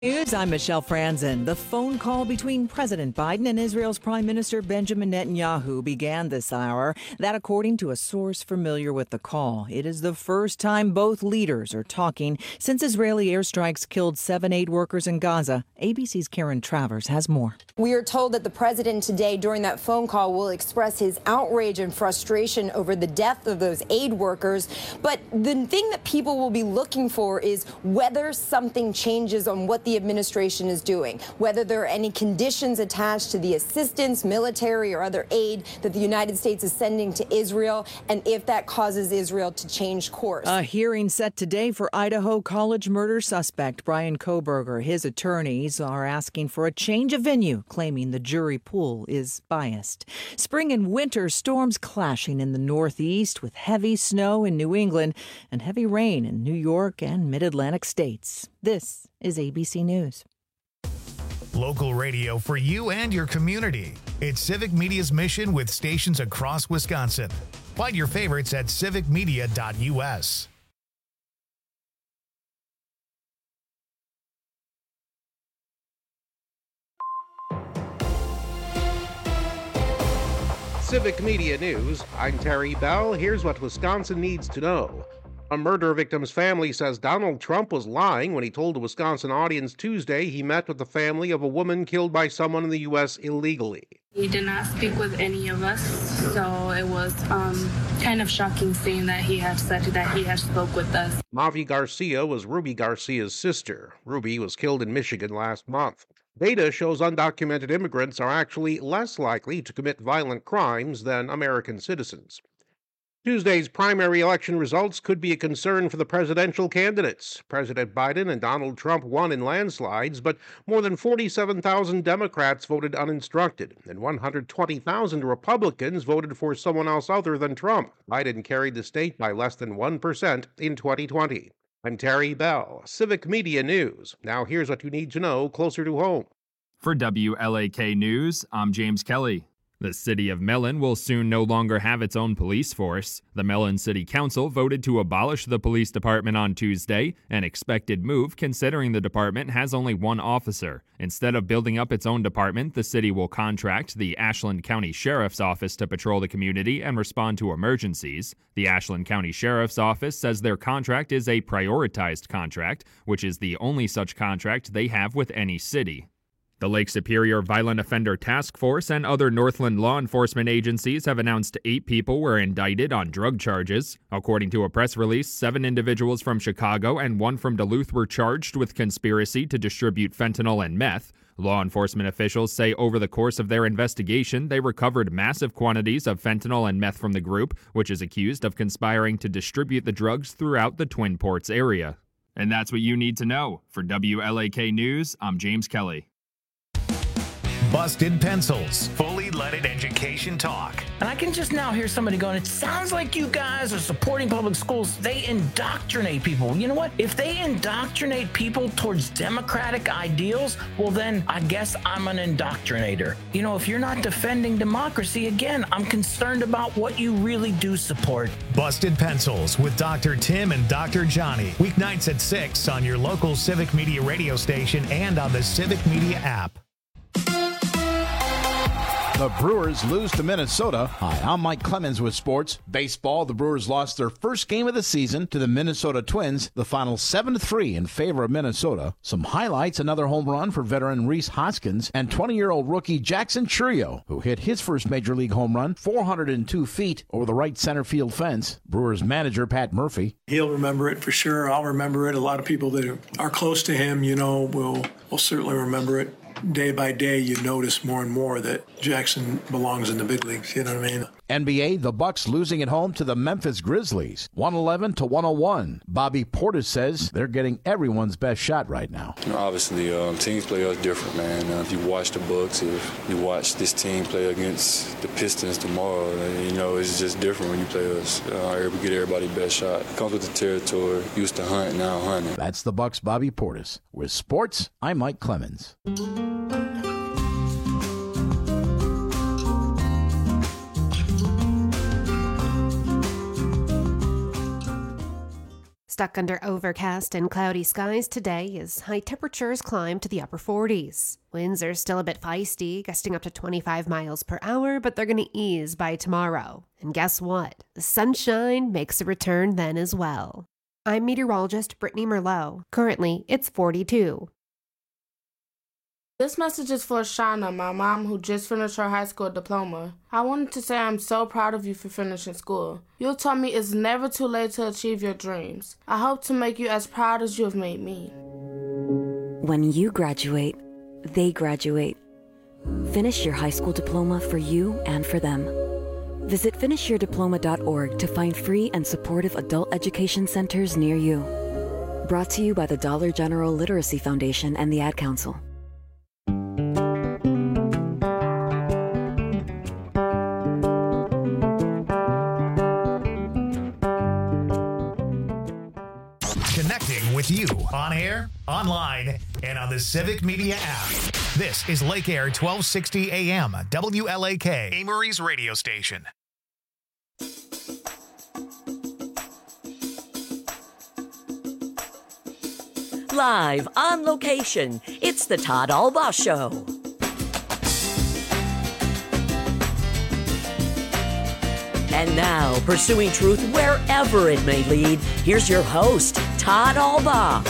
News. I'm Michelle Franzen. The phone call between President Biden and Israel's Prime Minister Benjamin Netanyahu began this hour. That, according to a source familiar with the call. It is the first time both leaders are talking since Israeli airstrikes killed 7 aid workers in Gaza. ABC's Karen Travers has more. We are told that the president today during that phone call will express his outrage and frustration over the death of those aid workers. But the thing that people will be looking for is whether something changes on what the administration is doing, whether there are any conditions attached to the assistance, military or other aid that the United States is sending to Israel, and if that causes Israel to change course. A hearing set today for Idaho College murder suspect Bryan Kohberger. His attorneys are asking for a change of venue, claiming the jury pool is biased. Spring and winter storms clashing in the Northeast with heavy snow in New England and heavy rain in New York and mid-Atlantic states. This is ABC News. Local radio for you and your community. It's Civic Media's mission with stations across Wisconsin. Find your favorites at civicmedia.us. Civic Media News, I'm Terry Bell. Here's what Wisconsin needs to know. A murder victim's family says Donald Trump was lying when he told a Wisconsin audience Tuesday he met with the family of a woman killed by someone in the U.S. illegally. He did not speak with any of us, so it was kind of shocking seeing that he had said that he had spoke with us. Mavi Garcia was Ruby Garcia's sister. Ruby was killed in Michigan last month. Data shows undocumented immigrants are actually less likely to commit violent crimes than American citizens. Tuesday's primary election results could be a concern for the presidential candidates. President Biden and Donald Trump won in landslides, but more than 47,000 Democrats voted uninstructed, and 120,000 Republicans voted for someone else other than Trump. Biden carried the state by less than 1% in 2020. I'm Terry Bell, Civic Media News. Now here's what you need to know closer to home. For WLAK News, I'm James Kelly. The city of Mellon will soon no longer have its own police force. The Mellon City Council voted to abolish the police department on Tuesday, an expected move considering the department has only one officer. Instead of building up its own department, the city will contract the Ashland County Sheriff's Office to patrol the community and respond to emergencies. The Ashland County Sheriff's Office says their contract is a prioritized contract, which is the only such contract they have with any city. The Lake Superior Violent Offender Task Force and other Northland law enforcement agencies have announced 8 people were indicted on drug charges. According to a press release, 7 individuals from Chicago and 1 from Duluth were charged with conspiracy to distribute fentanyl and meth. Law enforcement officials say over the course of their investigation, they recovered massive quantities of fentanyl and meth from the group, which is accused of conspiring to distribute the drugs throughout the Twin Ports area. And that's what you need to know. For WLAK News, I'm James Kelly. Busted Pencils, fully leaded education talk. And I can just now hear somebody going, it sounds like you guys are supporting public schools. They indoctrinate people. You know what? If they indoctrinate people towards democratic ideals, well, then I guess I'm an indoctrinator. You know, if you're not defending democracy, again, I'm concerned about what you really do support. Busted Pencils with Dr. Tim and Dr. Johnny. Weeknights at 6 on your local Civic Media radio station and on the Civic Media app. The Brewers lose to Minnesota. Hi, I'm Mike Clemens with sports. Baseball, the Brewers lost their first game of the season to the Minnesota Twins, the final 7-3 in favor of Minnesota. Some highlights, another home run for veteran Rhys Hoskins and 20-year-old rookie Jackson Chourio, who hit his first Major League home run 402 feet over the right center field fence. Brewers manager Pat Murphy. He'll remember it for sure. I'll remember it. A lot of people that are close to him, you know, will certainly remember it. Day by day, you notice more and more that Jackson belongs in the big leagues. You know what I mean? NBA, the Bucks losing at home to the Memphis Grizzlies, 111-101. Bobby Portis says they're getting everyone's best shot right now. You know, obviously, teams play us different, man. If you watch the Bucks, if you watch this team play against the Pistons tomorrow, you know, it's just different when you play us. We get everybody's best shot. It comes with the territory. Used to hunt, now hunting. That's the Bucks' Bobby Portis. With sports, I'm Mike Clemens. stuck under overcast and cloudy skies today as high temperatures climb to the upper 40s. Winds are still a bit feisty, gusting up to 25 miles per hour, but they're going to ease by tomorrow. And guess what? The sunshine makes a return then as well. I'm meteorologist Brittany Merlot. Currently, it's 42. This message is for Shauna, my mom, who just finished her high school diploma. I wanted to say I'm so proud of you for finishing school. You taught me it's never too late to achieve your dreams. I hope to make you as proud as you have made me. When you graduate, they graduate. Finish your high school diploma for you and for them. Visit finishyourdiploma.org to find free and supportive adult education centers near you. Brought to you by the Dollar General Literacy Foundation and the Ad Council. Connecting with you on air, online, and on the Civic Media app. This is Lake Air 1260 AM, WLAK, Amory's radio station. Live on location, it's the Todd Albaugh Show. And now, pursuing truth wherever it may lead, here's your host, Todd Albaugh.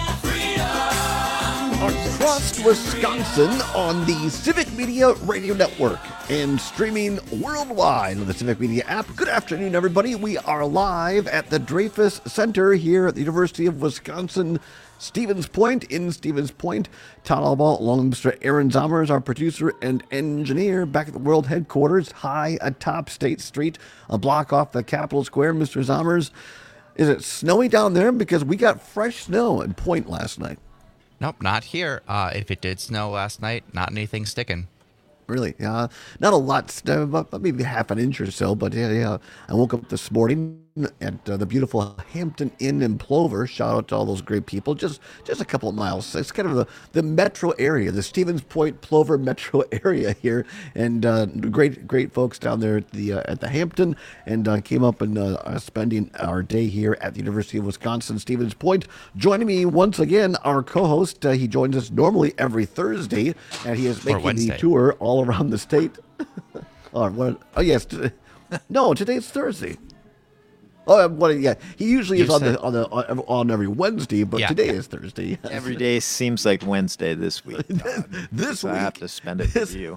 Across Wisconsin on the Civic Media Radio Network and streaming worldwide on the Civic Media app. Good afternoon, everybody. We are live at the Dreyfus Center here at the University of Wisconsin, Stevens Point, in Stevens Point. Todd Albaugh, along with Mr. Aaron Zommers, our producer and engineer, back at the world headquarters, high atop State Street, a block off the Capitol Square. Mr. Zommers, is it snowy down there? Because we got fresh snow at Point last night. Nope, not here. If it did snow last night, not anything sticking. Really? Not a lot, maybe half an inch or so, but yeah. I woke up this morning at the beautiful Hampton Inn in Plover. Shout out to all those great people. Just a couple of miles. It's kind of the metro area, the Stevens Point Plover metro area here, and great folks down there at the Hampton, and came up and spending our day here at the University of Wisconsin Stevens Point. Joining me once again, our co-host. He joins us normally every Thursday, and he is making the tour all around the state. Oh yes, no, today's Thursday. Oh, yeah. He usually is on every Wednesday, but today is Thursday. Yes. Every day seems like Wednesday this week. This week I have to spend it with you.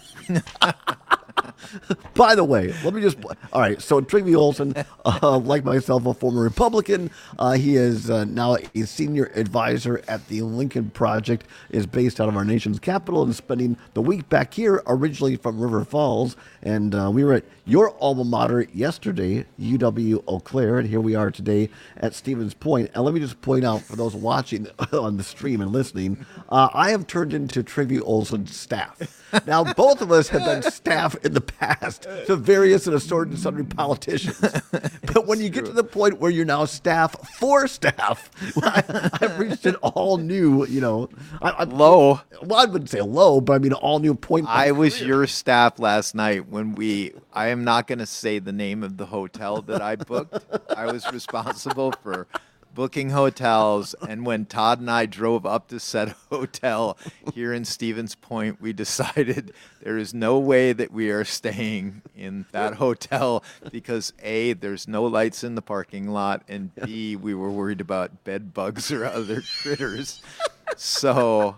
By the way, let me just... All right, so Trygve Olsen, like myself, a former Republican, he is now a senior advisor at the Lincoln Project, is based out of our nation's capital and spending the week back here, originally from River Falls. And we were at your alma mater yesterday, UW Eau Claire, and here we are today at Stevens Point. And let me just point out, for those watching on the stream and listening, I have turned into Trygve Olsen's staff. Now, both of us have been staff in the past to various and assorted and sundry politicians. But when you get to the point where you're now staff for staff, I've reached an all new, low. Well, I wouldn't say low, but I mean all new point. I was your staff last night when I am not going to say the name of the hotel that I booked. I was responsible for booking hotels, and when Todd and I drove up to said hotel here in Stevens Point, we decided there is no way that we are staying in that hotel because A, there's no lights in the parking lot, and B, we were worried about bed bugs or other critters. So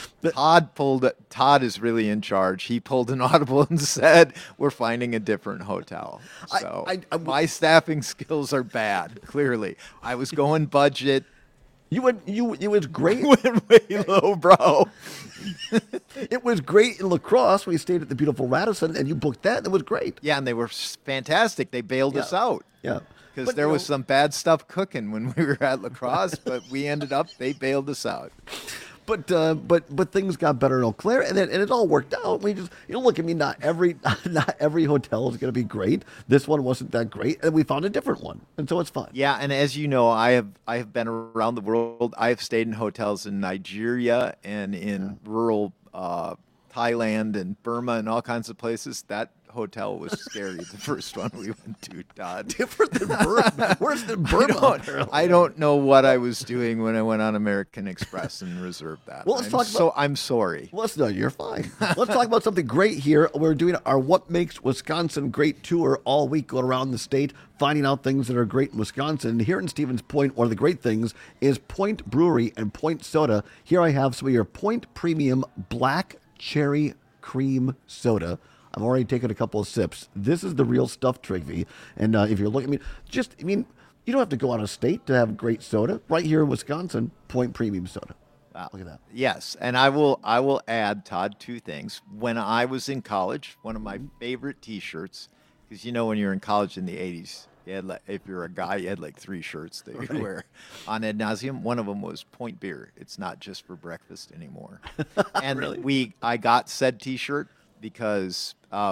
Todd is really in charge. He pulled an audible and said, we're finding a different hotel. So my staffing skills are bad, clearly. I was going budget. You was great. Went way low, bro. It was great in La Crosse. We stayed at the beautiful Radisson, and you booked that, and it was great. Yeah, and they were fantastic. They bailed us out. Yeah. Because there was some bad stuff cooking when we were at La Crosse, but they bailed us out. But things got better in Eau Claire, and it all worked out. We just, look at me. Not every hotel is going to be great. This one wasn't that great, and we found a different one, and so it's fine. Yeah, and as you know, I have been around the world. I have stayed in hotels in Nigeria and in rural Thailand and Burma and all kinds of places. That hotel was scary. The first one we went to, Todd. Different than Burma. Worse than Burma. I don't know what I was doing when I went on American Express and reserved that. Well, I'm sorry. No, you're fine. Let's talk about something great here. We're doing our What Makes Wisconsin Great tour all week, going around the state, finding out things that are great in Wisconsin. Here in Stevens Point, one of the great things is Point Brewery and Point Soda. Here I have some of your Point Premium Black Cherry Cream Soda. I've already taken a couple of sips. This is the real stuff, Trigby. And if you're looking, you don't have to go out of state to have great soda. Right here in Wisconsin, Point Premium Soda. Wow. Look at that. Yes, and I will add, Todd, two things. When I was in college, one of my favorite T-shirts, because when you're in college in the 80s, if you're a guy, you had like 3 shirts that you wear on ad nauseum. One of them was Point Beer. It's not just for breakfast anymore. And really? I got said T-shirt because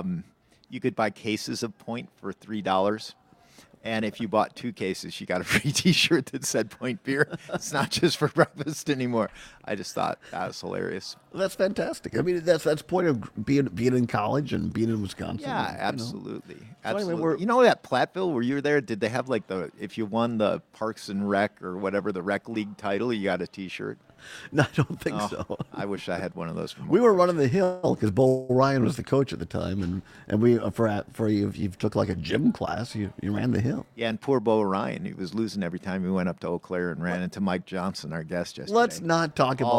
you could buy cases of Point for $3. And if you bought 2 cases, you got a free T-shirt that said Point Beer. It's not just for breakfast anymore. I just thought that was hilarious. Well, that's fantastic. I mean, that's point of being in college and being in Wisconsin. Yeah, absolutely. Absolutely. So anyway, at Platteville, where you were there, did they have if you won the Parks and Rec or whatever, the Rec League title, you got a T-shirt? No, I don't think so. I wish I had one of those. We were running the hill because Bo Ryan was the coach at the time, and we for you, if you took like a gym class, you ran the hill. Yeah, and poor Bo Ryan, he was losing every time he went up to Eau Claire and ran into Mike Johnson, our guest yesterday. Let's not talk about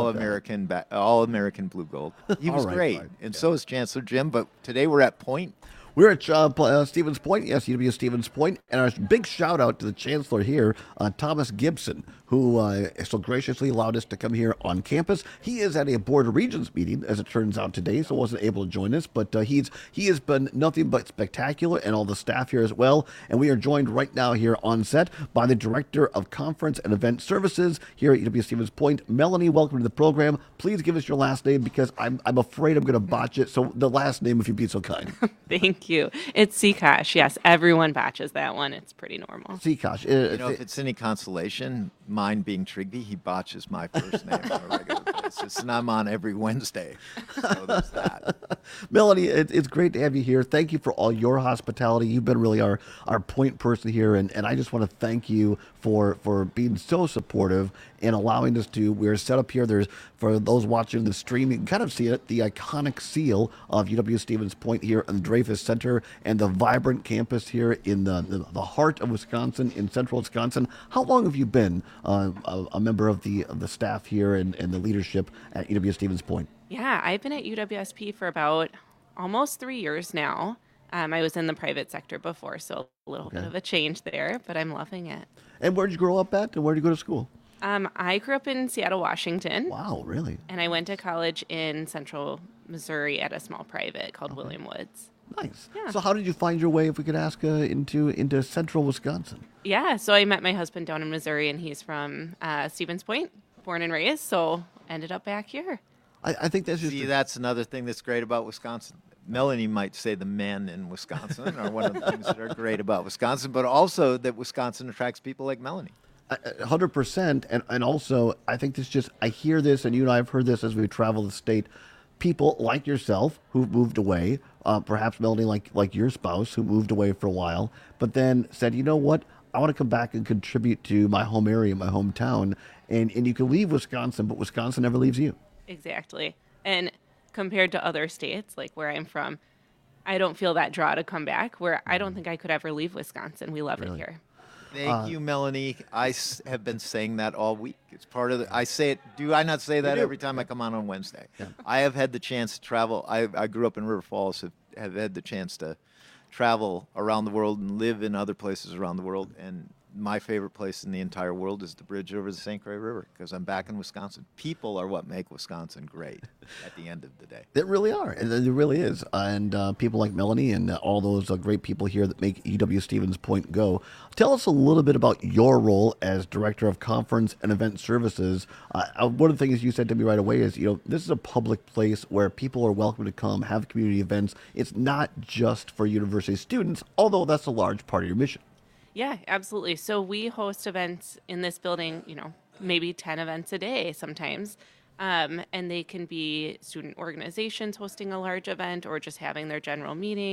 All American Blue Gold. He was great, and so is Chancellor Jim. But today we're at Point. We're at Stevens Point, yes, UW Stevens Point, and our big shout out to the Chancellor here, Thomas Gibson, who so graciously allowed us to come here on campus. He is at a Board of Regents meeting, as it turns out today, so wasn't able to join us, but he has been nothing but spectacular, and all the staff here as well. And we are joined right now here on set by the Director of Conference and Event Services here at UW Stevens Point. Melanie, welcome to the program. Please give us your last name because I'm afraid I'm going to botch it. So the last name, if you'd be so kind. Thank you. It's Seakosh. Yes, everyone batches that one. It's pretty normal. Seakosh. If it's any consolation, mine being Trigby, he botches my first name on a regular basis, and I'm on every Wednesday. So there's that. Melanie, it's great to have you here. Thank you for all your hospitality. You've been really our point person here, and I just want to thank you for being so supportive and allowing us to. We're set up here. There's, for those watching the stream, you can kind of see it, the iconic seal of UW Stevens Point here in the Dreyfus Center and the vibrant campus here in the heart of Wisconsin, in central Wisconsin. How long have you been a member of the staff here and the leadership at UW Stevens Point? Yeah, I've been at UWSP for about almost 3 years now. I was in the private sector before, so a little bit of a change there, but I'm loving it. And where did you grow up at, and where did you go to school? I grew up in Seattle, Washington. Wow, really? And I went to college in central Missouri at a small private called William Woods. Nice. Yeah. So how did you find your way, if we could ask, into central Wisconsin? Yeah, so I met my husband down in Missouri, and he's from Stevens Point, born and raised, so ended up back here. I think that's just... that's another thing that's great about Wisconsin. Melanie might say the men in Wisconsin are one of the things that are great about Wisconsin, but also that Wisconsin attracts people like Melanie. 100%, and also I think I hear this, and you and I have heard this as we travel the state. People like yourself who've moved away, perhaps Melanie, like your spouse who moved away for a while, but then said, you know what, I want to come back and contribute to my home area, my hometown, and you can leave Wisconsin, but Wisconsin never leaves you. Exactly. And compared to other states, like where I'm from, I don't feel that draw to come back, where I don't think I could ever leave Wisconsin. We love it here. Thank you, Melanie. I have been saying that all week. It's part of I say it. Do I not say that every time I come on Wednesday? Yeah. I have had the chance to travel. I grew up in River Falls. Have had the chance to travel around the world and live in other places around the world. And my favorite place in the entire world is the bridge over the St. Croix River, because I'm back in Wisconsin. People are what make Wisconsin great at the end of the day. They really are. And it really is. And people like Melanie and all those great people here that make UW Stevens Point go. Tell us a little bit about your role as Director of Conference and Event Services. One of the things you said to me right away is, this is a public place where people are welcome to come, have community events. It's not just for university students, although that's a large part of your mission. Yeah, absolutely. So we host events in this building, maybe 10 events a day sometimes. And they can be student organizations hosting a large event or just having their general meeting.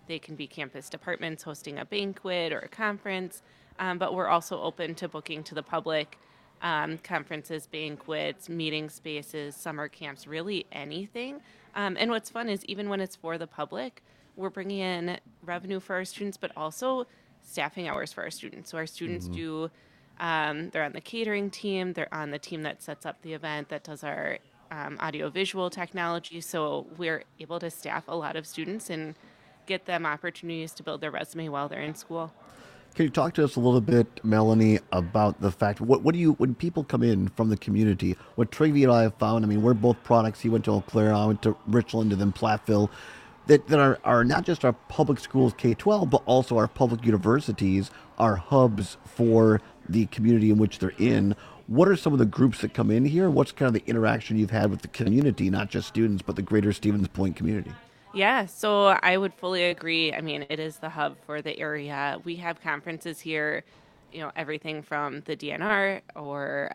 They can be campus departments hosting a banquet or a conference, but we're also open to booking to the public, conferences, banquets, meeting spaces, summer camps, really anything. And what's fun is even when it's for the public, we're bringing in revenue for our students, but also staffing hours for our students. So our students do, they're on the catering team, they're on the team that sets up the event, that does our audiovisual technology. So we're able to staff a lot of students and get them opportunities to build their resume while they're in school. Can you talk to us a little bit, Melanie, about the fact, what do you, when people come in from the community, what Trygve and I have found, I mean, we're both products. He went to Eau Claire, I went to Richland and then Platteville, that are not just our public schools K-12, but also our public universities are hubs for the community in which they're in. What are some of the groups that come in here? What's kind of the interaction you've had with the community, not just students, but the greater Stevens Point community? Yeah, so I would fully agree. I mean, it is the hub for the area. We have conferences here, you know, everything from the DNR or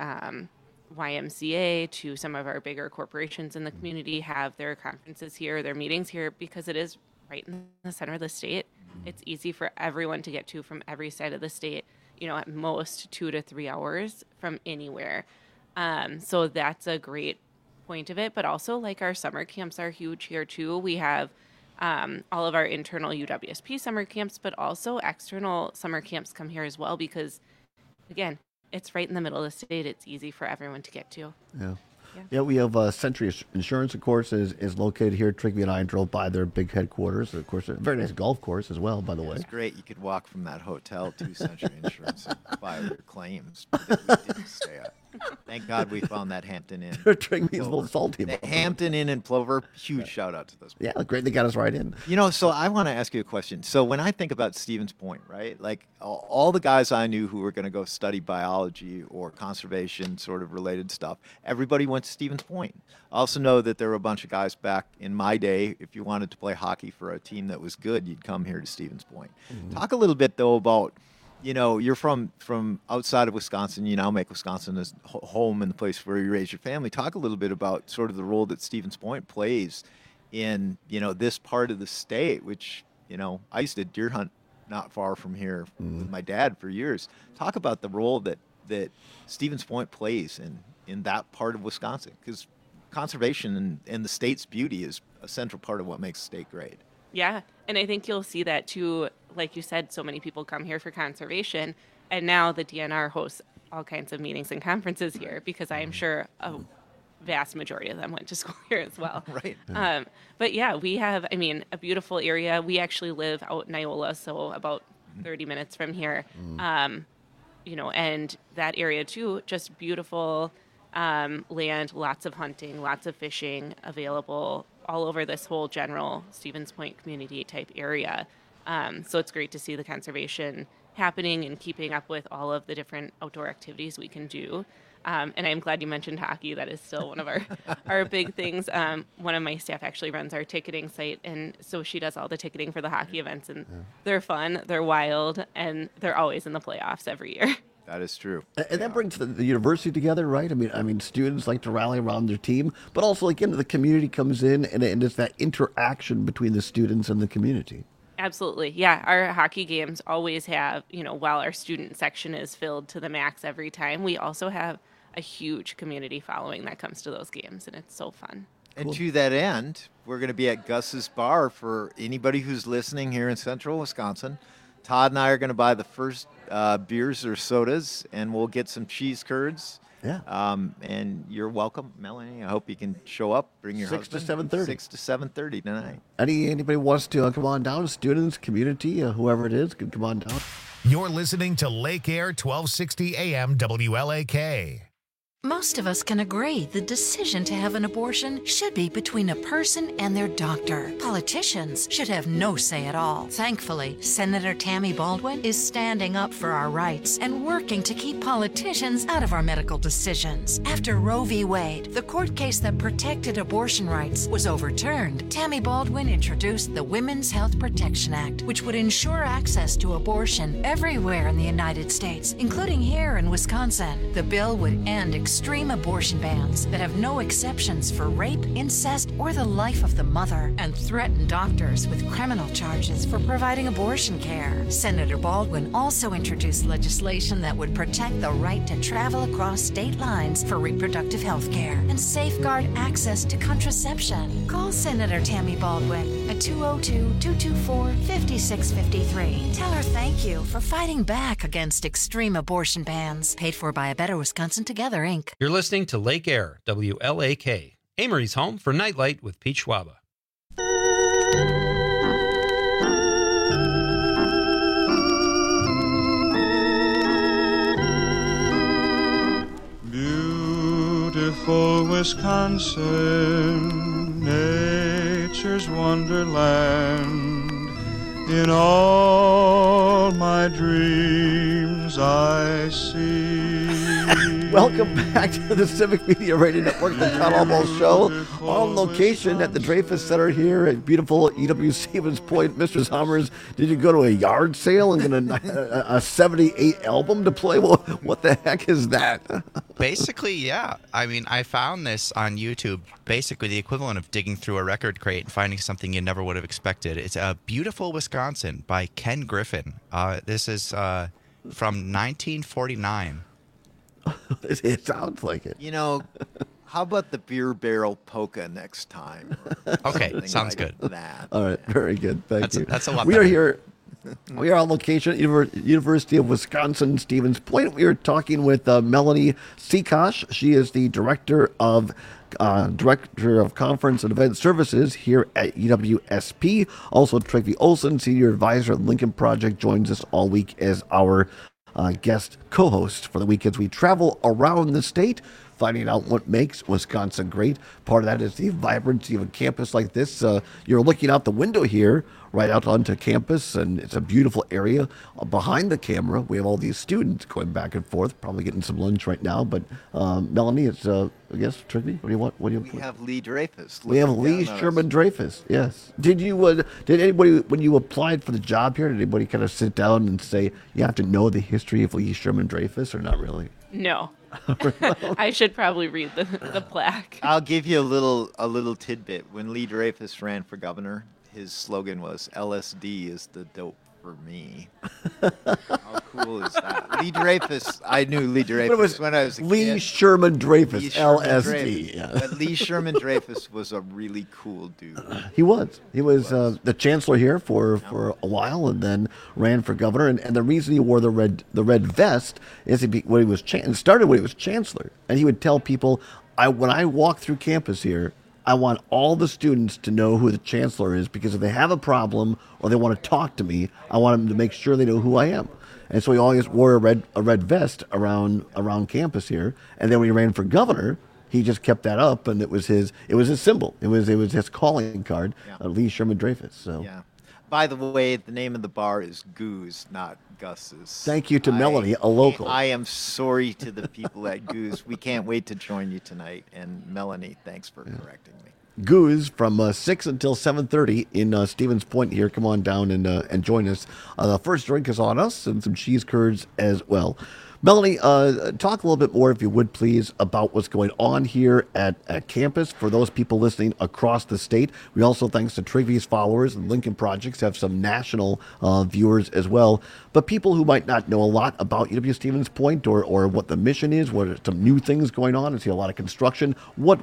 YMCA to some of our bigger corporations in the community have their conferences here, their meetings here, because it is right in the center of the state. It's easy for everyone to get to from every side of the state, you know, at most 2 to 3 hours from anywhere. So that's a great point of it, but also like our summer camps are huge here too. We have all of our internal UWSP summer camps, but also external summer camps come here as well because, again, it's right in the middle of the state. It's easy for everyone to get to. Yeah, we have Century Insurance, of course, is located here. Trygve and I drove by their big headquarters. Of course, a very nice golf course as well, by the way. It's great. You could walk from that hotel to Century Insurance and file your claims that we didn't stay at. Thank God we found that Hampton Inn. Trygve's a little salty about the Hampton Inn in Plover, huge shout out to those people. Yeah, great. They got us right in. You know, so I want to ask you a question. So when I think about Stevens Point, right, like all the guys I knew who were going to go study biology or conservation sort of related stuff, everybody went to Stevens Point. I also know that there were a bunch of guys back in my day, if you wanted to play hockey for a team that was good, you'd come here to Stevens Point. Talk a little bit, though, about, you know, you're from outside of Wisconsin. You now make Wisconsin as home and the place where you raise your family. Talk a little bit about sort of the role that Stevens Point plays in, you know, this part of the state, which, you know, I used to deer hunt not far from here with my dad for years. Talk about the role that Stevens Point plays in that part of Wisconsin, because conservation and the state's beauty is a central part of what makes the state great. Yeah, and I think you'll see that too. Like you said, so many people come here for conservation, and now the DNR hosts all kinds of meetings and conferences here because I am sure a vast majority of them went to school here as well. Right. But yeah, we have, I mean, a beautiful area. We actually live out in Iola, so about 30 minutes from here. You know, and that area too, just beautiful land, lots of hunting, lots of fishing available all over this whole general Stevens Point community type area. So it's great to see the conservation happening and keeping up with all of the different outdoor activities we can do. And I'm glad you mentioned hockey. That is still one of our big things. One of my staff actually runs our ticketing site, and so she does all the ticketing for the hockey events, and they're fun, they're wild, and they're always in the playoffs every year. That is true. And that brings the university together, right? I mean, students like to rally around their team, but also, again, the community comes in, and it's that interaction between the students and the community. Absolutely. Yeah, our hockey games always have, you know, while our student section is filled to the max every time, we also have a huge community following that comes to those games, and it's so fun. And to that end, we're going to be at Gus's Bar for anybody who's listening here in central Wisconsin. Todd and I are going to buy the first beers or sodas, and we'll get some cheese curds. Yeah. And you're welcome, Melanie. I hope you can show up. Bring your 6 husband. to 7:30. 6 to 7:30 tonight. Anybody wants to come on down, students, community, whoever it is, can come on down. You're listening to Lake Air 1260 AM WLAK. Most of us can agree the decision to have an abortion should be between a person and their doctor. Politicians should have no say at all. Thankfully, Senator Tammy Baldwin is standing up for our rights and working to keep politicians out of our medical decisions. After Roe v. Wade, the court case that protected abortion rights, was overturned, Tammy Baldwin introduced the Women's Health Protection Act, which would ensure access to abortion everywhere in the United States, including here in Wisconsin. The bill would end extreme abortion bans that have no exceptions for rape, incest, or the life of the mother, and threaten doctors with criminal charges for providing abortion care. Senator Baldwin also introduced legislation that would protect the right to travel across state lines for reproductive health care and safeguard access to contraception. Call Senator Tammy Baldwin at 202-224-5653. Tell her thank you for fighting back against extreme abortion bans. Paid for by A Better Wisconsin Together, Inc. You're listening to Lake Air, WLAK, Amory's home for Nightlight with Pete Schwaba. Beautiful Wisconsin, nature's wonderland. In all my dreams I see. Welcome back to the Civic Media Radio Network, the Town Hall Ball Show, on location at the Dreyfus Center here at beautiful EW Stevens Point. Mr. Sommers, did you go to a yard sale and get a 78 album to play? What the heck is that? Basically, yeah. I mean, I found this on YouTube, basically the equivalent of digging through a record crate and finding something you never would have expected. It's a Beautiful Wisconsin by Ken Griffin. This is from 1949. It sounds like it. You know, how about the beer barrel polka next time? Okay, sounds like good. That. All right, very good. Thank you. That's a lot We better. are here. We are on location at University of Wisconsin, Stevens Point. We are talking with Melanie Seakosh. She is the Director of Conference and Event Services here at UWSP. Also, Tracy Olson, Senior Advisor at Lincoln Project, joins us all week as our guest co-host for the week as we travel around the state, finding out what makes Wisconsin great. Part of that is the vibrancy of a campus like this. You're looking out the window here, right out onto campus, and it's a beautiful area. Behind the camera, we have all these students going back and forth, probably getting some lunch right now. But Melanie, it's I guess Trisby. What do you want? We have Lee Dreyfus. We have Lee Sherman Dreyfus. Yes. Did anybody, when you applied for the job here, did anybody kind of sit down and say you have to know the history of Lee Sherman Dreyfus, or not really? No. I should probably read the plaque. I'll give you a little tidbit. When Lee Dreyfus ran for governor, his slogan was "LSD is the dope for me." How cool is that? Lee Dreyfus, I knew Lee Dreyfus when I was a Lee kid. Sherman Dreyfus, Lee Sherman LSD. Dreyfus. Yeah. But Lee Sherman Dreyfus was a really cool dude. He was the chancellor here for a while, and then ran for governor. And the reason he wore the red vest is when he was started when he was chancellor, and he would tell people, when I walk through campus here, I want all the students to know who the chancellor is, because if they have a problem or they want to talk to me, I want them to make sure they know who I am. And so he always wore a red vest around campus here. And then when he ran for governor, he just kept that up, and it was his symbol. It was his calling card, Lee Sherman Dreyfus. So. Yeah. By the way, the name of the bar is Goose, not Gus's. Thank you to Melanie, a local. I am sorry to the people at Goose. We can't wait to join you tonight. And Melanie, thanks for correcting me. Goose from 6 until 7:30 in Stevens Point here. Come on down and join us. The first drink is on us, and some cheese curds as well. Melanie, talk a little bit more, if you would, please, about what's going on here at campus for those people listening across the state. We also, thanks to Travy's followers and Lincoln Projects, have some national viewers as well. But people who might not know a lot about UW Stevens Point or what the mission is, what are some new things going on, I see a lot of construction. What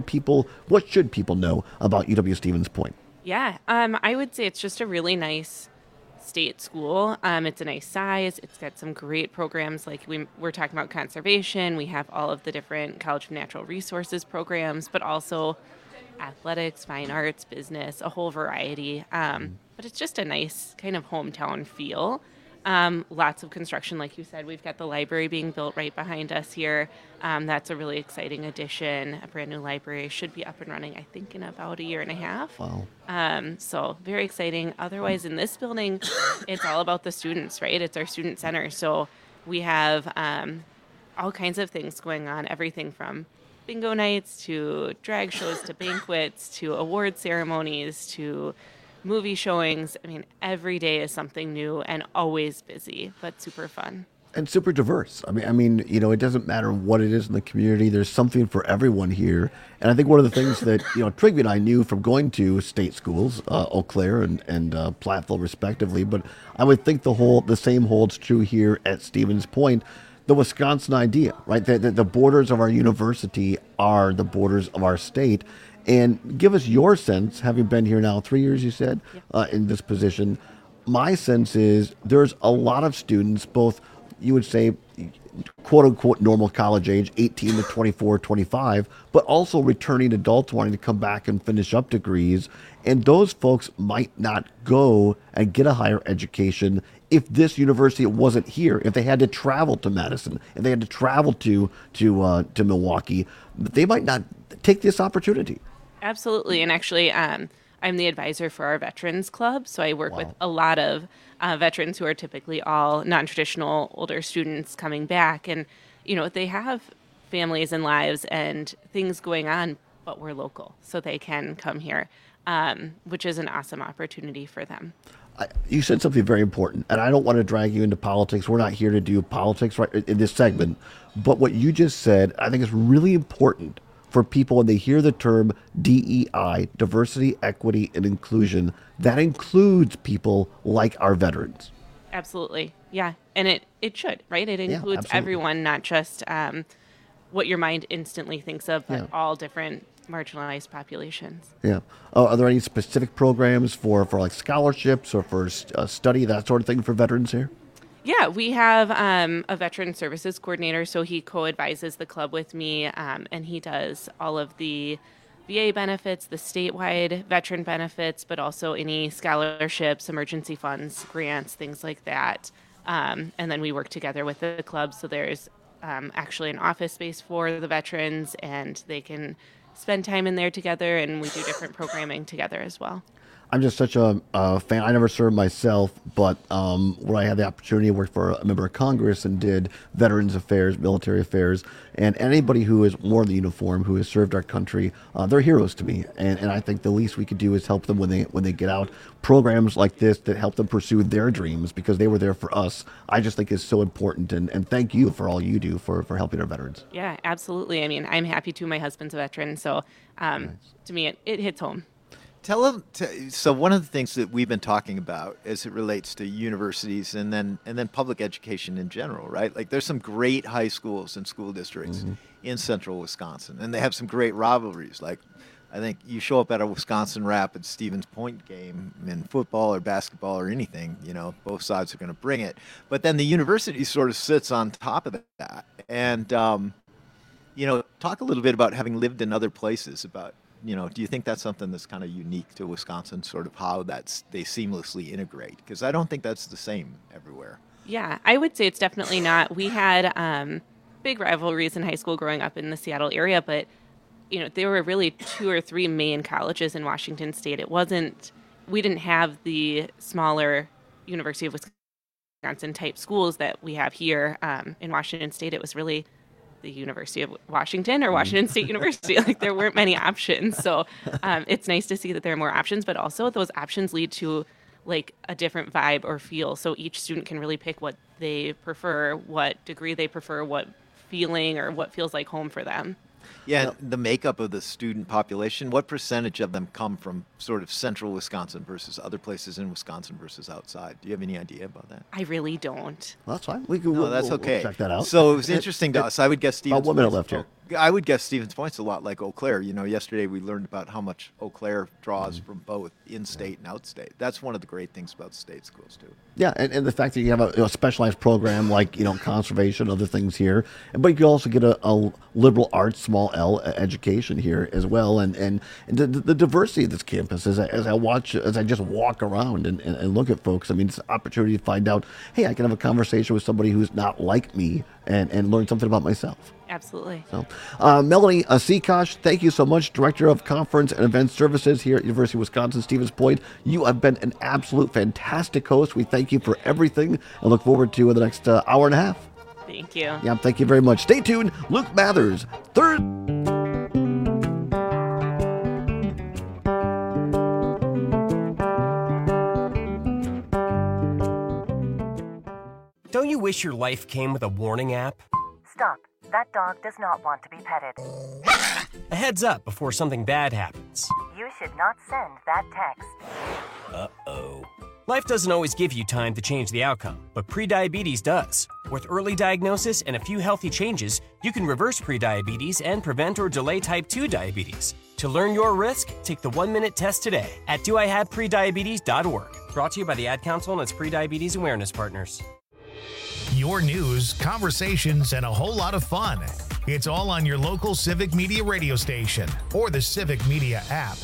should people know about UW Stevens Point? Yeah, I would say it's just a really nice state school. It's a nice size. It's got some great programs, like we're talking about conservation. We have all of the different College of Natural Resources programs, but also athletics, fine arts, business, a whole variety. But it's just a nice kind of hometown feel. Lots of construction, like you said. We've got the library being built right behind us here. That's a really exciting addition. A brand new library should be up and running, I think, in about a year and a half. Wow. So very exciting. Otherwise, in this building, it's all about the students, right? It's our student center. So we have all kinds of things going on, everything from bingo nights to drag shows to banquets to award ceremonies to movie showings. I mean, every day is something new and always busy, but super fun. And super diverse. I mean, it doesn't matter what it is in the community. There's something for everyone here. And I think one of the things that, Trigby and I knew from going to state schools, Eau Claire and Platteville respectively, but I would think the same holds true here at Stevens Point. The Wisconsin idea, right? That the borders of our university are the borders of our state. And give us your sense, having been here now 3 years, you said, in this position. My sense is there's a lot of students, both, you would say, quote unquote normal college age, 18 to 24, 25, but also returning adults wanting to come back and finish up degrees. And those folks might not go and get a higher education if this university wasn't here, if they had to travel to Madison, if they had to travel to Milwaukee, they might not take this opportunity. Absolutely. And actually, I'm the advisor for our Veterans Club, so I work with a lot of veterans who are typically all non-traditional older students coming back. And, they have families and lives and things going on, but we're local, so they can come here, which is an awesome opportunity for them. You said something very important, and I don't want to drag you into politics. We're not here to do politics right in this segment. But what you just said, I think is really important for people when they hear the term DEI, diversity, equity, and inclusion. That includes people like our veterans. Absolutely. Yeah. And it should, right? It includes everyone, not just what your mind instantly thinks of, but all different marginalized populations. Yeah. Are there any specific programs for like scholarships or for study, that sort of thing for veterans here? Yeah, we have a veteran services coordinator, so he co-advises the club with me, and he does all of the VA benefits, the statewide veteran benefits, but also any scholarships, emergency funds, grants, things like that. And then we work together with the club, so there's actually an office space for the veterans, and they can spend time in there together, and we do different programming together as well. I'm just such a fan. I never served myself, but where I had the opportunity to work for a member of Congress and did Veterans Affairs, military affairs, and anybody who has worn the uniform, who has served our country, they're heroes to me. And I think the least we could do is help them when they get out. Programs like this that help them pursue their dreams because they were there for us, I just think is so important. And thank you for all you do for helping our veterans. Yeah, absolutely. I mean, I'm happy to. My husband's a veteran, so to me, it hits home. So one of the things that we've been talking about as it relates to universities and then public education in general, right? Like there's some great high schools and school districts in central Wisconsin, and they have some great rivalries. Like I think you show up at a Wisconsin Rapids Stevens Point game in football or basketball or anything, both sides are going to bring it. But then the university sort of sits on top of that. And, talk a little bit about having lived in other places about, do you think that's something that's kind of unique to Wisconsin, sort of how they seamlessly integrate? Because I don't think that's the same everywhere. Yeah, I would say it's definitely not. We had big rivalries in high school growing up in the Seattle area, but, there were really 2 or 3 main colleges in Washington State. We didn't have the smaller University of Wisconsin type schools that we have here in Washington State. It was really the University of Washington or Washington State University. Like there weren't many options. So it's nice to see that there are more options, but also those options lead to like a different vibe or feel. So each student can really pick what they prefer, what degree they prefer, what feeling or what feels like home for them. Yeah, the makeup of the student population, what percentage of them come from sort of central Wisconsin versus other places in Wisconsin versus outside? Do you have any idea about that? I really don't. Well, that's fine. That's okay. We'll check that out. So it was interesting to us. I would guess Stevens About 1 minute left here. I would guess Stevens Point's a lot like Eau Claire. Yesterday we learned about how much Eau Claire draws from both in-state and out-state. That's one of the great things about state schools, too. Yeah, and the fact that you have a specialized program like, conservation, other things here. But you can also get a liberal arts, small L, education here as well. And the diversity of this campus, as I just walk around and look at folks, I mean, it's an opportunity to find out, hey, I can have a conversation with somebody who's not like me and learn something about myself. Absolutely. So, Melanie Seacosh, thank you so much, Director of Conference and Event Services here at University of Wisconsin Stevens Point. You have been an absolute fantastic host. We thank you for everything and look forward to the next hour and a half. Thank you. Yeah, thank you very much. Stay tuned. Luke Mathers, third. Don't you wish your life came with a warning app? Stop. That dog does not want to be petted. A heads up before something bad happens. You should not send that text. Uh-oh. Life doesn't always give you time to change the outcome, but prediabetes does. With early diagnosis and a few healthy changes, you can reverse prediabetes and prevent or delay type 2 diabetes. To learn your risk, take the 1-minute test today at doihaveprediabetes.org. Brought to you by the Ad Council and its prediabetes awareness partners. Your news, conversations, and a whole lot of fun. It's all on your local Civic Media radio station or the Civic Media app.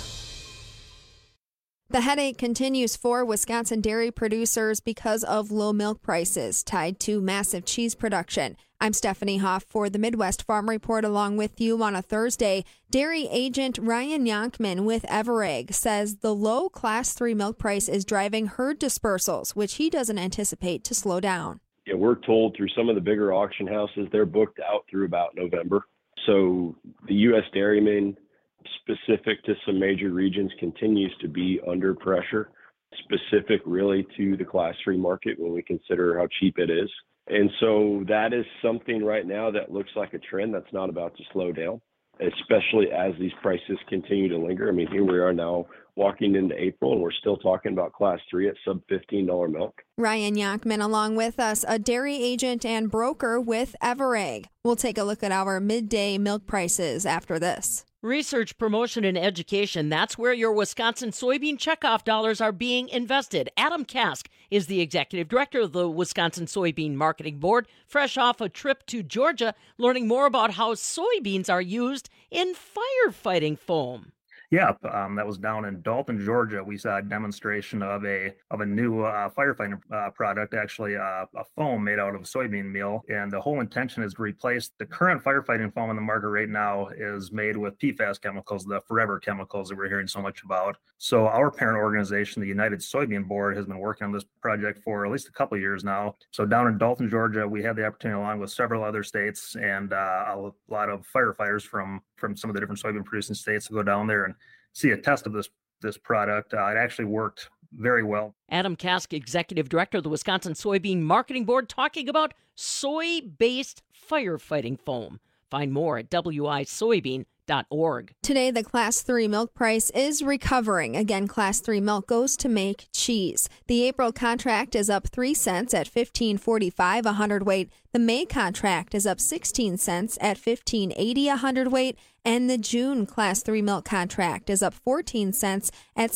The headache continues for Wisconsin dairy producers because of low milk prices tied to massive cheese production. I'm Stephanie Hoff for the Midwest Farm Report along with you on a Thursday. Dairy agent Ryan Yonkman with Everegg says the low Class 3 milk price is driving herd dispersals, which he doesn't anticipate to slow down. Yeah, we're told through some of the bigger auction houses, they're booked out through about November. So the U.S. dairyman, specific to some major regions, continues to be under pressure, specific really to the Class 3 market when we consider how cheap it is. And so that is something right now that looks like a trend that's not about to slow down, especially as these prices continue to linger. I mean, here we are now walking into April, and we're still talking about Class 3 at sub-$15 milk. Ryan Yonkman along with us, a dairy agent and broker with Everegg. We'll take a look at our midday milk prices after this. Research, promotion, and education, that's where your Wisconsin soybean checkoff dollars are being invested. Adam Kask is the executive director of the Wisconsin Soybean Marketing Board, fresh off a trip to Georgia, learning more about how soybeans are used in firefighting foam. Yeah, that was down in Dalton, Georgia. We saw a demonstration of a new firefighting product, actually a foam made out of soybean meal. And the whole intention is to replace the current firefighting foam in the market right now is made with PFAS chemicals, the forever chemicals that we're hearing so much about. So our parent organization, the United Soybean Board, has been working on this project for at least a couple of years now. So down in Dalton, Georgia, we had the opportunity, along with several other states and a lot of firefighters from some of the different soybean producing states, to go down there and see a test of this product. It actually worked very well. Adam Kask, executive director of the Wisconsin Soybean Marketing Board, talking about soy-based firefighting foam. Find more at wisoybean.org. Today, the Class 3 milk price is recovering. Again, Class 3 milk goes to make cheese. The April contract is up 3 cents at $15.45 a hundredweight. The May contract is up 16 cents at $15.80 a hundredweight. And the June Class 3 milk contract is up 14 cents at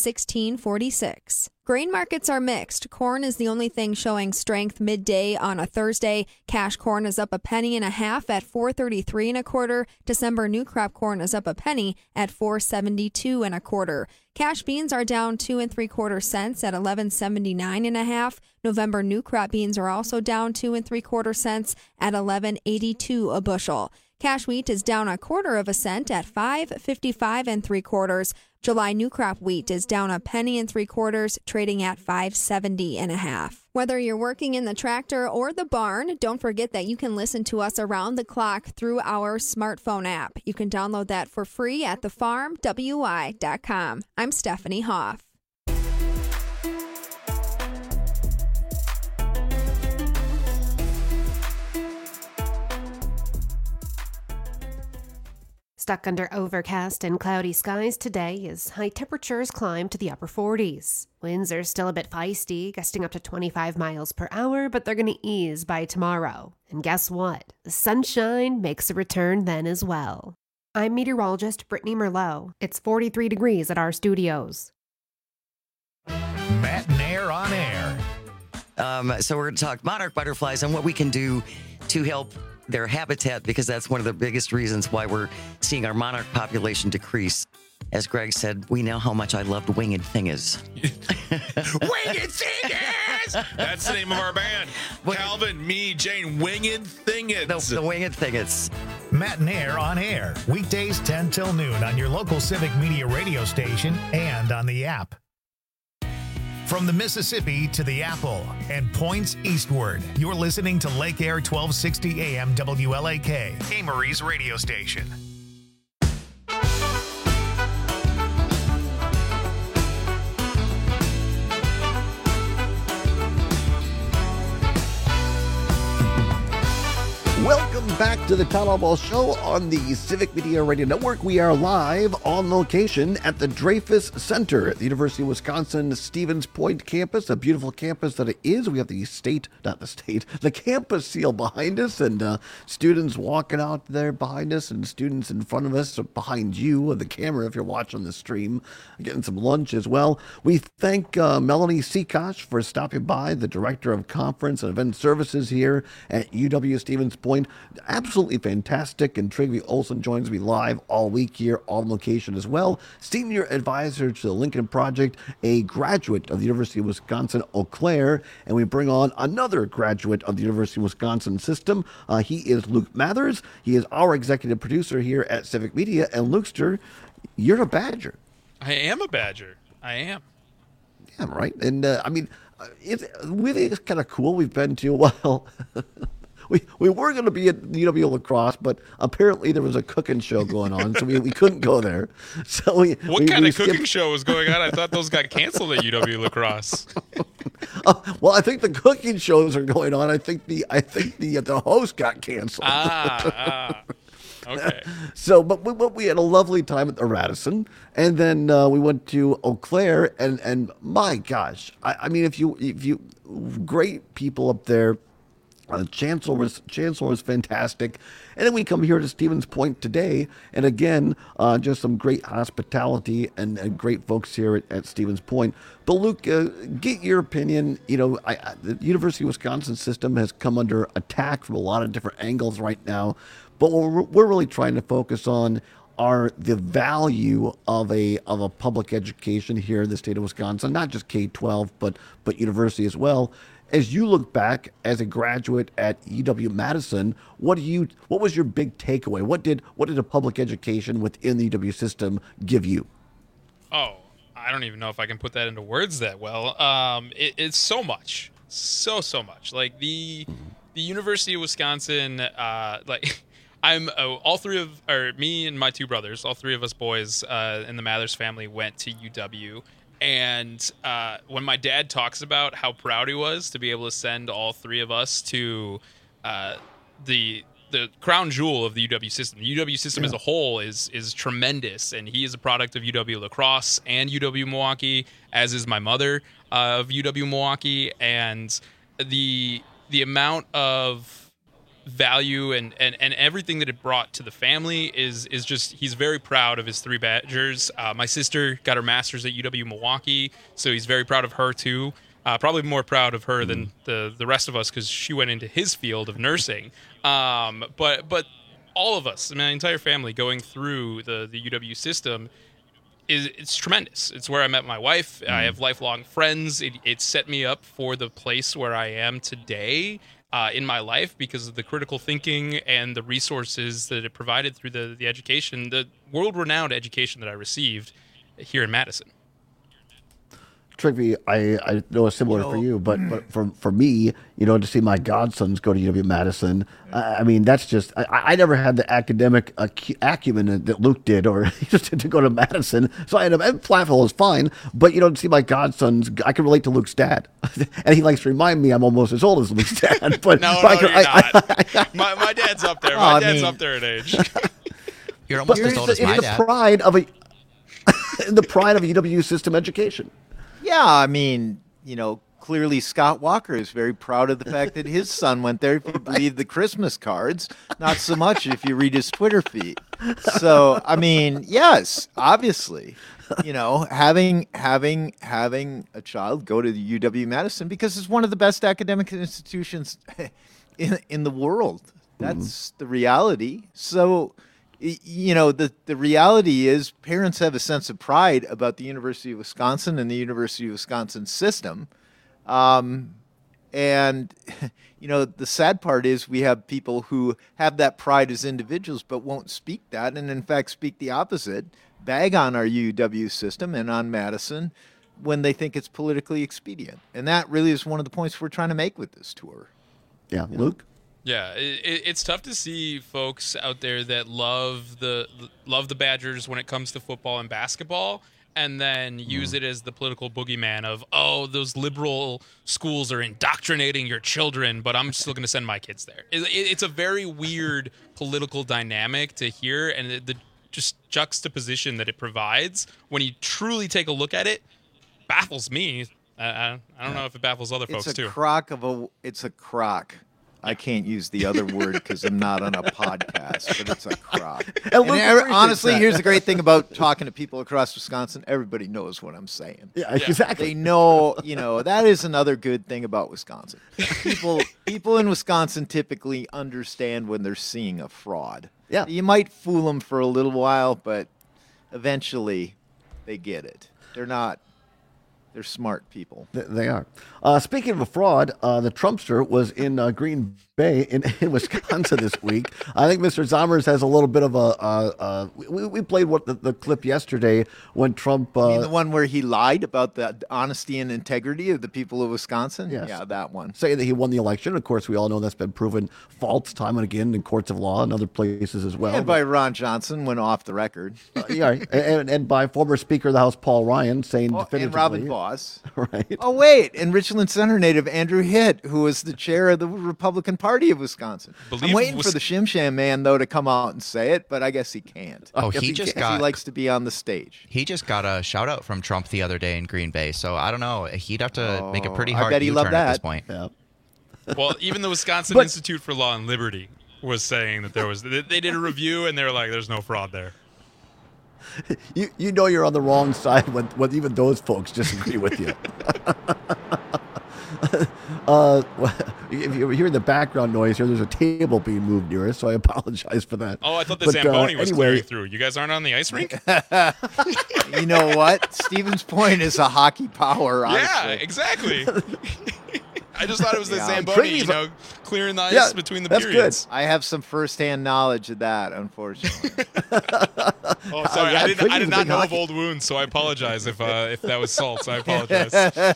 $16.46. Grain markets are mixed. Corn is the only thing showing strength midday on a Thursday. Cash corn is up 1.5 pennies at $4.33 1/4. December new crop corn is up 1 penny at $4.72 1/4. Cash beans are down 2 3/4 cents at $11.79 1/2. November new crop beans are also down 2 3/4 cents at $11.82 a bushel. Cash wheat is down 1/4 cent at $5.55 3/4. July new crop wheat is down 1 3/4 pennies, trading at $5.70 1/2. Whether you're working in the tractor or the barn, don't forget that you can listen to us around the clock through our smartphone app. You can download that for free at thefarmwi.com. I'm Stephanie Hoff. Stuck under overcast and cloudy skies today as high temperatures climb to the upper 40s. Winds are still a bit feisty, gusting up to 25 miles per hour, but they're going to ease by tomorrow. And guess what? The sunshine makes a return then as well. I'm meteorologist Brittany Merlot. It's 43 degrees at our studios. Matt and Air on Air. So we're going to talk monarch butterflies and what we can do to help their habitat, because that's one of the biggest reasons why we're seeing our monarch population decrease. As Greg said, we know how much I loved Winged Thingers. Winged Thingers! That's the name of our band. Calvin, me, Jane, Winged Thingers. The Winged Thingers. Matt and Air on Air. Weekdays 10 till noon on your local Civic Media radio station and on the app. From the Mississippi to the Apple and points eastward, you're listening to Lake Air 1260 AM WLAK, Amory's radio station. back to the Todd Albaugh Show on the Civic Media Radio Network. We are live on location at the Dreyfus Center at the University of Wisconsin Stevens Point campus, a beautiful campus that it is. We have the campus seal behind us, and students walking out there behind us, and students in front of us, or behind you on the camera if you're watching the stream, getting some lunch as well. We thank Melanie Seakosh for stopping by, the Director of Conference and Event Services here at UW Stevens Point. Absolutely fantastic. And Trygve Olsen joins me live all week here on location as well. Senior advisor to the Lincoln Project, a graduate of the University of Wisconsin Eau Claire. And we bring on another graduate of the University of Wisconsin system. He is Luke Mathers. He is our executive producer here at Civic Media. And Lukester, you're a Badger. I am a Badger. I am. Yeah, right. And it's really kind of cool. We've been to, well, we were going to be at UW Lacrosse, but apparently there was a cooking show going on, so we couldn't go there. So what kind of cooking show was going on? I thought those got canceled at UW Lacrosse. Well, I think the cooking shows are going on. I think the host got canceled. Okay. So, but we had a lovely time at the Radisson, and then we went to Eau Claire, and my gosh, I mean, if you great people up there. Chancellor was fantastic, and then we come here to Stevens Point today, and again, just some great hospitality and great folks here at Stevens Point. But Luke, get your opinion. You know, the University of Wisconsin system has come under attack from a lot of different angles right now, but what we're really trying to focus on are the value of a public education here in the state of Wisconsin, not just K-12, but university as well. As you look back as a graduate at UW-Madison, what was your big takeaway? What did a public education within the UW system give you? Oh, I don't even know if I can put that into words that well. It's so much, so much. Like the University of Wisconsin, I'm me and my two brothers, all three of us boys in the Mathers family went to UW. And when my dad talks about how proud he was to be able to send all three of us to the crown jewel of the UW system, the UW system as a whole is tremendous. And he is a product of UW Lacrosse and UW Milwaukee, as is my mother of UW Milwaukee. And the amount of value and everything that it brought to the family is just, he's very proud of his three Badgers. My sister got her master's at UW Milwaukee, so he's very proud of her too. Probably more proud of her than the rest of us because she went into his field of nursing. But all of us, my entire family going through the UW system, it's tremendous. It's where I met my wife. I have lifelong friends. It set me up for the place where I am today in my life because of the critical thinking and the resources that it provided through the education, the world-renowned education that I received here in Madison. Trygve, I know it's similar for you, but for me, to see my godsons go to UW-Madison, I mean, that's just, I never had the academic acumen that Luke did, or just to go to Madison. So and Platteville is fine, but to see my godsons, I can relate to Luke's dad, and he likes to remind me I'm almost as old as Luke's dad. But you're not. My dad's up there. My dad's up there in age. You're almost as old as my dad. The pride of a UW system education. Yeah, I mean, clearly Scott Walker is very proud of the fact that his son went there, if you believe the Christmas cards, not so much if you read his Twitter feed. So, I mean, yes, obviously, having a child go to the UW-Madison because it's one of the best academic institutions in the world. That's the reality. So, the reality is parents have a sense of pride about the University of Wisconsin and the University of Wisconsin system. And, the sad part is we have people who have that pride as individuals but won't speak that and, in fact, speak the opposite, bag on our UW system and on Madison when they think it's politically expedient. And that really is one of the points we're trying to make with this tour. Yeah, Luke? Yeah, it's tough to see folks out there that love the Badgers when it comes to football and basketball, and then use it as the political boogeyman of, oh, those liberal schools are indoctrinating your children, but I'm still going to send my kids there. It's a very weird political dynamic to hear, and the just juxtaposition that it provides when you truly take a look at it baffles me. I don't know if it baffles other folks too. It's a crock. I can't use the other word because I'm not on a podcast, but it's a crock. And honestly, here's the great thing about talking to people across Wisconsin. Everybody knows what I'm saying. Yeah, exactly. They know, that is another good thing about Wisconsin. People in Wisconsin typically understand when they're seeing a fraud. Yeah. You might fool them for a little while, but eventually they get it. They're smart people. They are. Speaking of a fraud, the Trumpster was in Green Bay in Wisconsin this week. I think Mr. Zommers has a little bit of a. We played the clip yesterday when Trump. You mean the one where he lied about the honesty and integrity of the people of Wisconsin? Yes. Yeah, that one. Saying that he won the election. Of course, we all know that's been proven false time and again in courts of law and other places as well. And by Ron Johnson, went off the record. Yeah, and by former Speaker of the House Paul Ryan saying definitively. And Robin Voss. Right. Oh, wait. And Richland Center native Andrew Hitt, who was the chair of the Republican Party of Wisconsin. I'm waiting for the Shim Sham man, though, to come out and say it, but I guess he can't. He likes to be on the stage. He just got a shout out from Trump the other day in Green Bay, so I don't know. He'd have to make a pretty hard U-turn at this point. Yeah. Well, even the Wisconsin Institute for Law and Liberty was saying that they did a review and they were like, "There's no fraud there." You know you're on the wrong side when even those folks disagree with you. If you're hearing the background noise here, there's a table being moved near us, so I apologize for that. Oh, I thought the Zamboni was clearing through. You guys aren't on the ice rink? You know what? Stevens Point is a hockey power, honestly. Yeah, exactly. I just thought it was the Zamboni, clearing the ice between the periods. Good. I have some firsthand knowledge of that, unfortunately. Oh, sorry. I did not know of old wounds, so I apologize if that was salt. I apologize.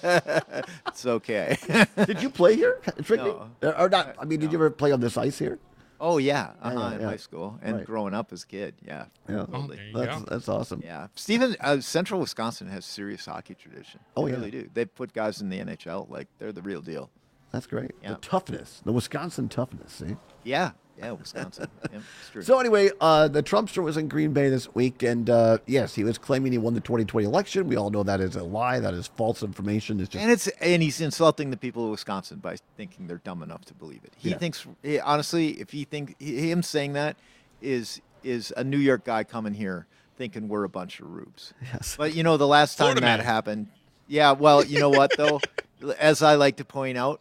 It's okay. Did you play here? No. Or not? I mean, did you ever play on this ice here? Oh, yeah. In high school and growing up as a kid. Yeah. Oh, there you go. That's awesome. Yeah. Central Wisconsin has serious hockey tradition. They really do. They put guys in the NHL like they're the real deal. That's great. Yeah. The toughness, the Wisconsin toughness, see? Yeah, Wisconsin. Yeah, it's true. So anyway, the Trumpster was in Green Bay this week, and yes, he was claiming he won the 2020 election. We all know that is a lie. That is false information. And he's insulting the people of Wisconsin by thinking they're dumb enough to believe it. He thinks, honestly, if he thinks him saying that is a New York guy coming here thinking we're a bunch of rubes. Yes. But the last time that happened, yeah. Well, you know what though, as I like to point out.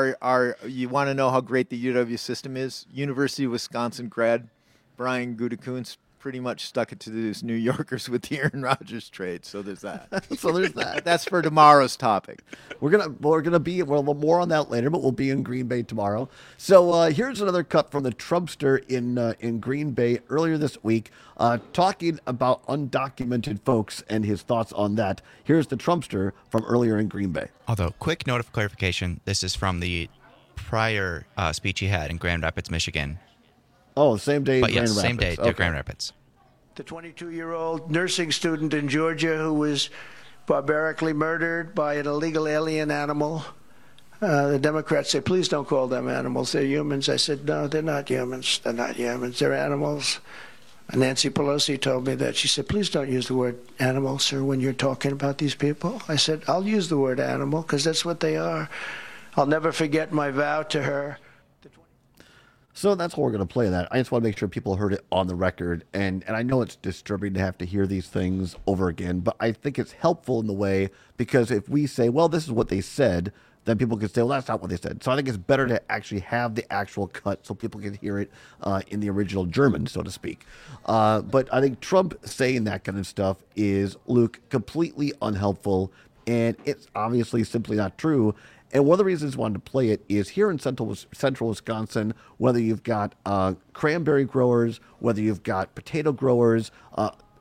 You want to know how great the UW system is? University of Wisconsin grad Brian Gutekunst pretty much stuck it to those New Yorkers with the Aaron Rodgers trade. So there's that. That's for tomorrow's topic. We're gonna be more on that later, but we'll be in Green Bay tomorrow. So here's another cut from the Trumpster in Green Bay earlier this week, talking about undocumented folks and his thoughts on that. Here's the Trumpster from earlier in Green Bay. Although, quick note of clarification: this is from the prior speech he had in Grand Rapids, Michigan. Oh, same day. But yes, same day, Grand Rapids. The 22-year-old nursing student in Georgia who was barbarically murdered by an illegal alien animal. The Democrats say, please don't call them animals. They're humans. I said, no, they're not humans. They're not humans. They're animals. And Nancy Pelosi told me that. She said, please don't use the word animal, sir, when you're talking about these people. I said, I'll use the word animal because that's what they are. I'll never forget my vow to her. So that's how we're going to play that. I just want to make sure people heard it on the record. And I know it's disturbing to have to hear these things over again, but I think it's helpful in the way, because if we say, well, this is what they said, then people can say, well, that's not what they said. So I think it's better to actually have the actual cut so people can hear it in the original German, so to speak. But I think Trump saying that kind of stuff is, Luke, completely unhelpful, and it's obviously simply not true. And one of the reasons I wanted to play it is here in central Wisconsin, whether you've got cranberry growers, whether you've got potato growers,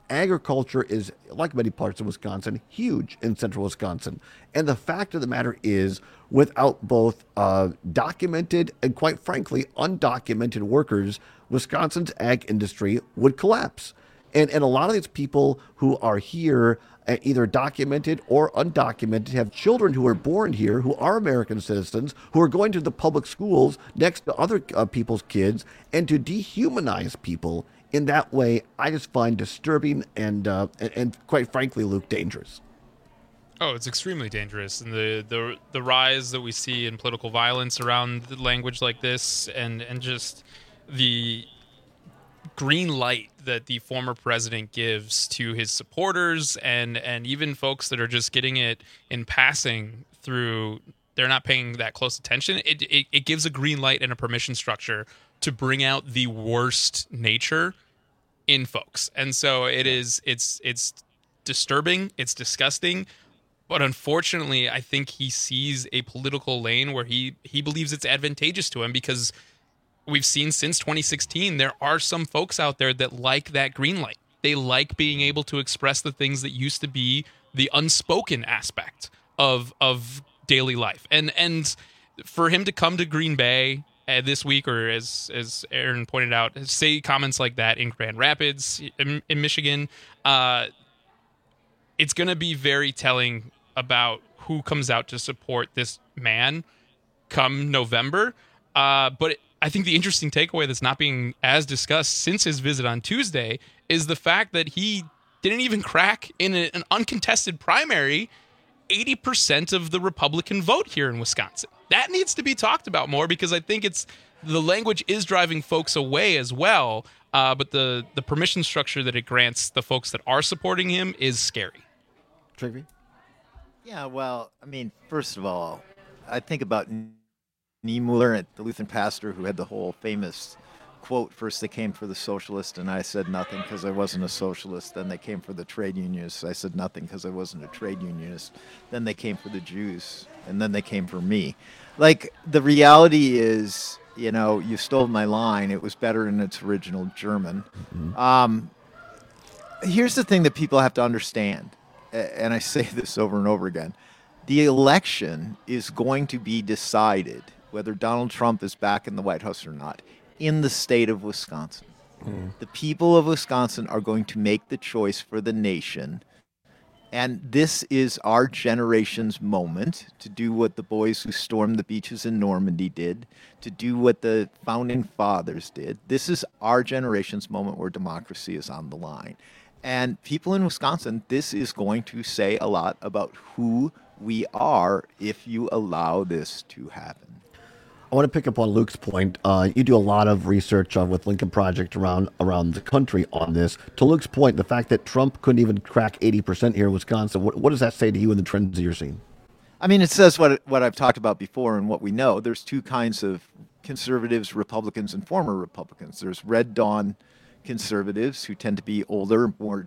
agriculture is, like many parts of Wisconsin, huge in central Wisconsin. And the fact of the matter is, without both documented and, quite frankly, undocumented workers, Wisconsin's ag industry would collapse. And a lot of these people who are here, either documented or undocumented, have children who are born here, who are American citizens, who are going to the public schools next to other people's kids. And to dehumanize people in that way, I just find disturbing and quite frankly, Luke, dangerous. Oh, it's extremely dangerous, and the rise that we see in political violence around the language like this, and just the green light that the former president gives to his supporters and even folks that are just getting it in passing through, they're not paying that close attention. It gives a green light and a permission structure to bring out the worst nature in folks. And so it's disturbing, it's disgusting, but unfortunately I think he sees a political lane where he believes it's advantageous to him, because we've seen since 2016, there are some folks out there that like that green light. They like being able to express the things that used to be the unspoken aspect of daily life. And for him to come to Green Bay this week, or as Aaron pointed out, say comments like that in Grand Rapids, in Michigan, it's going to be very telling about who comes out to support this man come November. But I think the interesting takeaway that's not being as discussed since his visit on Tuesday is the fact that he didn't even crack in an uncontested primary 80% of the Republican vote here in Wisconsin. That needs to be talked about more, because I think the language is driving folks away as well. But the permission structure that it grants the folks that are supporting him is scary. Trigby? Yeah, well, I mean, first of all, I think about Niemöller, the Lutheran pastor who had the whole famous quote, first they came for the socialists and I said nothing because I wasn't a socialist. Then they came for the trade unionists. I said nothing because I wasn't a trade unionist. Then they came for the Jews, and then they came for me. Like, the reality is, you know, you stole my line. It was better in its original German. Mm-hmm. Here's the thing that people have to understand, and I say this over and over again. The election is going to be decided, whether Donald Trump is back in the White House or not, in the state of Wisconsin. Mm. The people of Wisconsin are going to make the choice for the nation. And this is our generation's moment to do what the boys who stormed the beaches in Normandy did, to do what the founding fathers did. This is our generation's moment where democracy is on the line. And people in Wisconsin, this is going to say a lot about who we are if you allow this to happen. I want to pick up on Luke's point. You do a lot of research with Lincoln Project around the country on this. To Luke's point, the fact that Trump couldn't even crack 80% here in Wisconsin, what does that say to you in the trends that you're seeing? I mean, it says what I've talked about before and what we know. There's two kinds of conservatives, Republicans, and former Republicans. There's Red Dawn conservatives who tend to be older, more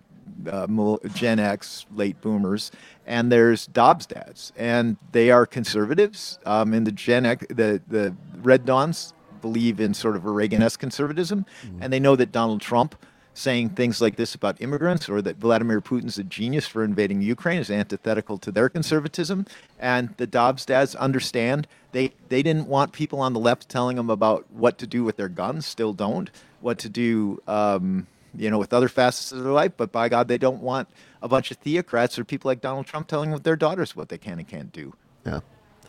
Gen X, late boomers, and there's Dobbs dads, and they are conservatives. In the Gen X, the Red Dawns believe in sort of a Reagan-esque conservatism, and they know that Donald Trump saying things like this about immigrants, or that Vladimir Putin's a genius for invading Ukraine, is antithetical to their conservatism. And the Dobbs dads understand they didn't want people on the left telling them about what to do with their guns, still don't, what to do with other facets of their life, but by God, they don't want a bunch of theocrats or people like Donald Trump telling their daughters what they can and can't do. Yeah.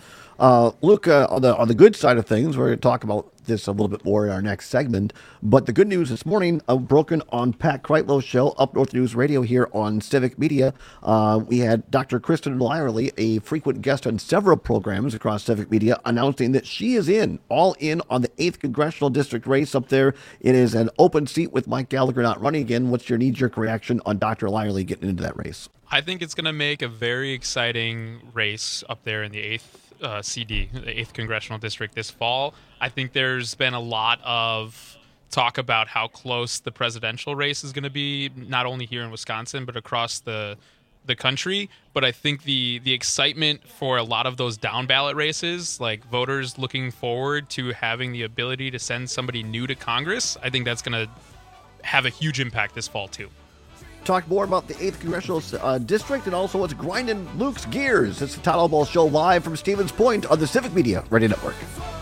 Luke, on the good side of things, we're going to talk about this a little bit more in our next segment. But the good news this morning, broken on Pat Kreitlow's show, Up North News Radio here on Civic Media. We had Dr. Kristen Lyerly, a frequent guest on several programs across Civic Media, announcing that she is all in on the 8th Congressional District race up there. It is an open seat with Mike Gallagher not running again. What's your knee-jerk reaction on Dr. Lyerly getting into that race? I think it's going to make a very exciting race up there in the 8th CD, the 8th Congressional District this fall. I think there's been a lot of talk about how close the presidential race is going to be, not only here in Wisconsin, but across the country. But I think the excitement for a lot of those down ballot races, like voters looking forward to having the ability to send somebody new to Congress, I think that's going to have a huge impact this fall too. talk more about the 8th Congressional District and also what's grinding Luke's gears. It's the Todd Ball Show live from Stevens Point on the Civic Media Radio Network.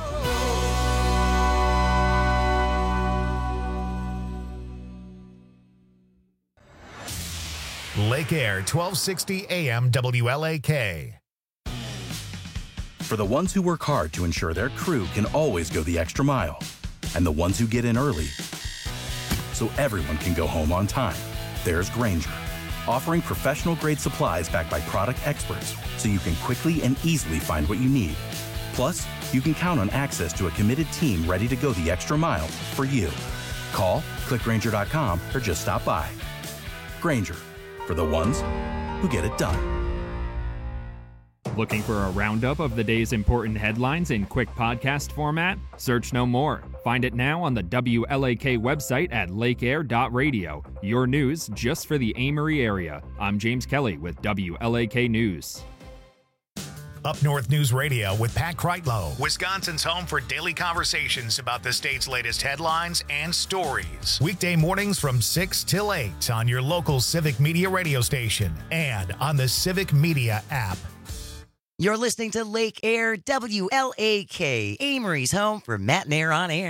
Lake Air, 1260 AM WLAK. For the ones who work hard to ensure their crew can always go the extra mile, and the ones who get in early so everyone can go home on time, there's Grainger, offering professional-grade supplies backed by product experts so you can quickly and easily find what you need. Plus, you can count on access to a committed team ready to go the extra mile for you. Call, click Grainger.com, or just stop by. Grainger, for the ones who get it done. Looking for a roundup of the day's important headlines in quick podcast format? Search no more. Find it now on the WLAK website at lakeair.radio. Your news just for the Amory area. I'm James Kelly with WLAK News. Up North News Radio with Pat Kreitlow, Wisconsin's home for daily conversations about the state's latest headlines and stories. Weekday mornings from 6 till 8 on your local Civic Media radio station and on the Civic Media app. You're listening to Lake Air WLAK, Amory's home for Matt and Air on Air.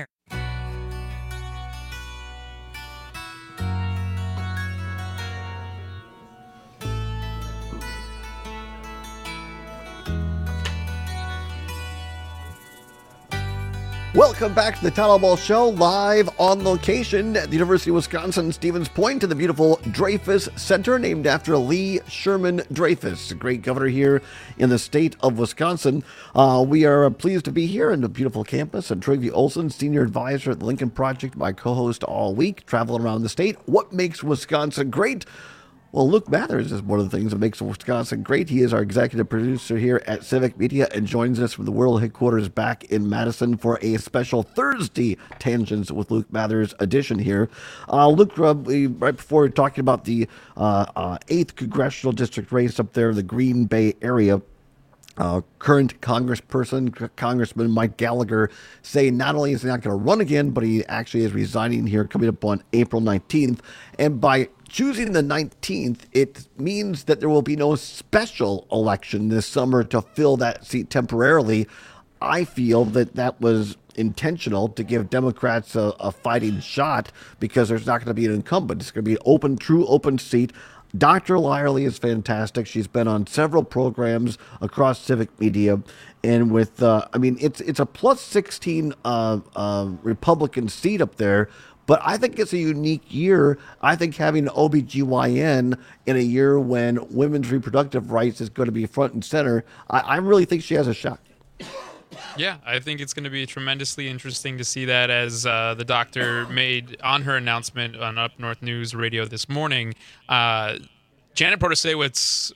Welcome back to the Todd Ball Show, live on location at the University of Wisconsin Stevens Point to the beautiful Dreyfus Center, named after Lee Sherman Dreyfus, a great governor here in the state of Wisconsin. We are pleased to be here in the beautiful campus, and Trygve Olsen, senior advisor at the Lincoln Project, my co-host all week, traveling around the state. What makes Wisconsin great? Well, Luke Mathers is one of the things that makes Wisconsin great. He is our executive producer here at Civic Media and joins us from the world headquarters back in Madison for a special Thursday Tangents with Luke Mathers edition here. Luke, right before we were talking about the 8th Congressional District race up there in the Green Bay area, current Congressman Mike Gallagher, saying not only is he not going to run again, but he actually is resigning here coming up on April 19th. And by choosing the 19th, it means that there will be no special election this summer to fill that seat temporarily. I feel that that was intentional to give Democrats a fighting shot because there's not going to be an incumbent. It's going to be an open, true open seat. Dr. Lyerly is fantastic. She's been on several programs across Civic Media, and with it's a plus 16 Republican seat up there. But I think it's a unique year. I think having an OBGYN in a year when women's reproductive rights is going to be front and center, I really think she has a shot. Yeah, I think it's going to be tremendously interesting to see that, as the doctor made on her announcement on Up North News Radio this morning. Janet Protasiewicz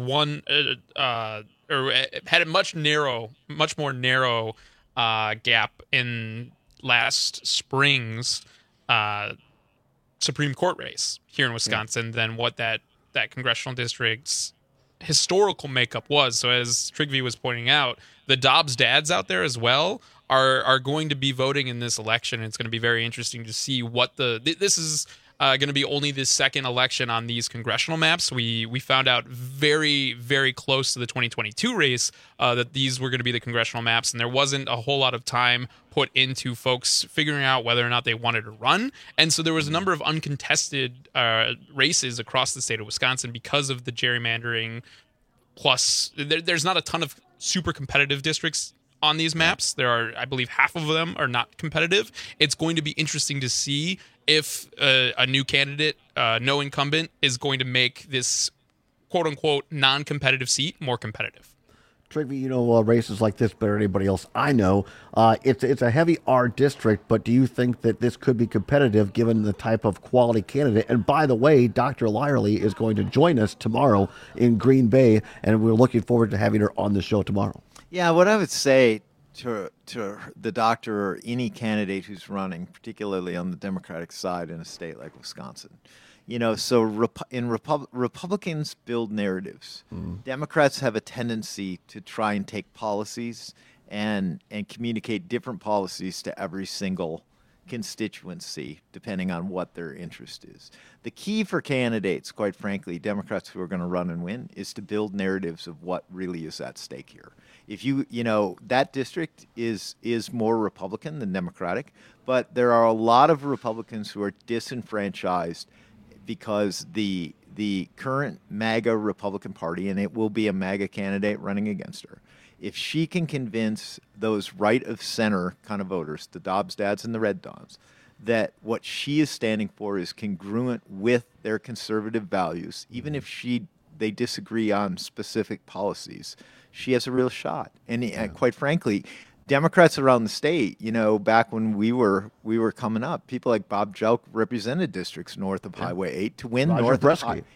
had a much more narrow gap in last spring's Supreme Court race here in Wisconsin than what that congressional district's historical makeup was. So as Trygve was pointing out, the Dobbs dads out there as well are going to be voting in this election. It's going to be very interesting to see what this is going to be only the second election on these congressional maps. We found out very, very close to the 2022 race that these were going to be the congressional maps, and there wasn't a whole lot of time put into folks figuring out whether or not they wanted to run. And so there was a number of uncontested races across the state of Wisconsin because of the gerrymandering. Plus, there's not a ton of super competitive districts on these maps. There are, I believe, half of them are not competitive. It's going to be interesting to see if a new candidate, no incumbent, is going to make this quote-unquote non-competitive seat more competitive. Trygve, you know races like this better than anybody else I know. It's a heavy R district, but do you think that this could be competitive given the type of quality candidate? And by the way, Dr. Lyerly is going to join us tomorrow in Green Bay, and we're looking forward to having her on the show tomorrow. Yeah, what I would say to the doctor or any candidate who's running, particularly on the Democratic side in a state like Wisconsin, Republicans build narratives. Democrats have a tendency to try and take policies and communicate different policies to every single constituency, depending on what their interest is. The key for candidates, quite frankly, Democrats who are going to run and win, is to build narratives of what really is at stake here. If you know, that district is more Republican than Democratic, but there are a lot of Republicans who are disenfranchised because the current MAGA Republican Party, and it will be a MAGA candidate running against her, if she can convince those right-of-center kind of voters, the Dobbs dads and the Red Dons, that what she is standing for is congruent with their conservative values, even if they disagree on specific policies, she has a real shot. And quite frankly, Democrats around the state, you know, back when we were coming up, people like Bob Jelk represented districts north of Highway 8 to win north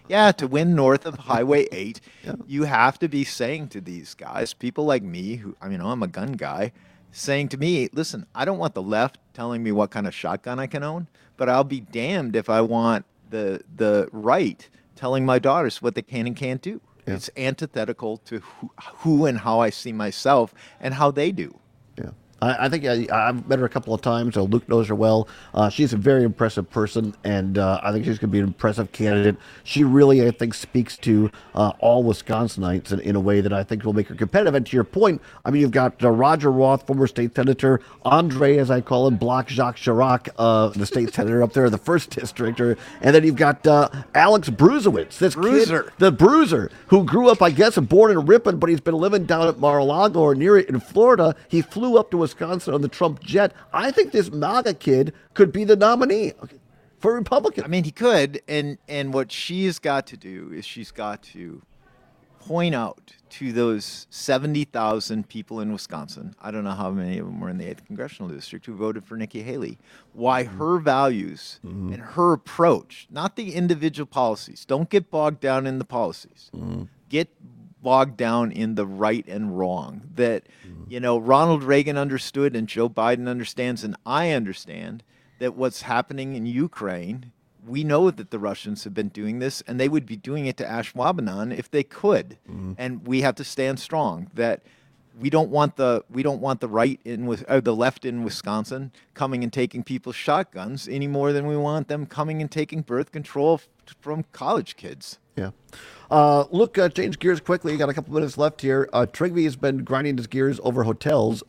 of Highway 8. You have to be saying to these guys, people like me, who, I mean, I'm a gun guy, saying to me, listen, I don't want the left telling me what kind of shotgun I can own, but I'll be damned if I want the right telling my daughters what they can and can't do. Yeah. It's antithetical to who and how I see myself and how they do. Yeah. I think I've met her a couple of times. Luke knows her well. She's a very impressive person, and I think she's going to be an impressive candidate. She really, I think, speaks to all Wisconsinites in a way that I think will make her competitive. And to your point, I mean, you've got Roger Roth, former state senator, Andre, as I call him, Block Jacques Chirac, the state senator up there in the 1st District, and then you've got Alex Bruzewicz, this kid, the Bruiser, who grew up, I guess, born in Ripon, but he's been living down at Mar-a-Lago or near it in Florida. He flew up to Wisconsin on the Trump jet. I think this MAGA kid could be the nominee for Republican. I mean, he could, and what she's got to do is she's got to point out to those 70,000 people in Wisconsin, I don't know how many of them were in the 8th Congressional District, who voted for Nikki Haley, why her values and her approach, not the individual policies, don't get bogged down in the policies, get bogged down in the right and wrong that, you know, Ronald Reagan understood and Joe Biden understands, and I understand that what's happening in Ukraine, we know that the Russians have been doing this, and they would be doing it to Ashwaubenon if they could. And we have to stand strong that we don't want the right or the left in Wisconsin coming and taking people's shotguns any more than we want them coming and taking birth control from college kids. Yeah. Look, change gears quickly. You got a couple minutes left here. Trigby has been grinding his gears over hotels.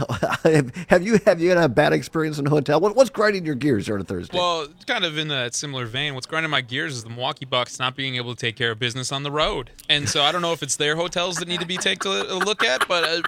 Have you had a bad experience in a hotel? What's grinding your gears here on a Thursday? Well, kind of in that similar vein, what's grinding my gears is the Milwaukee Bucks not being able to take care of business on the road. And so I don't know if it's their hotels that need to be taken a look at, but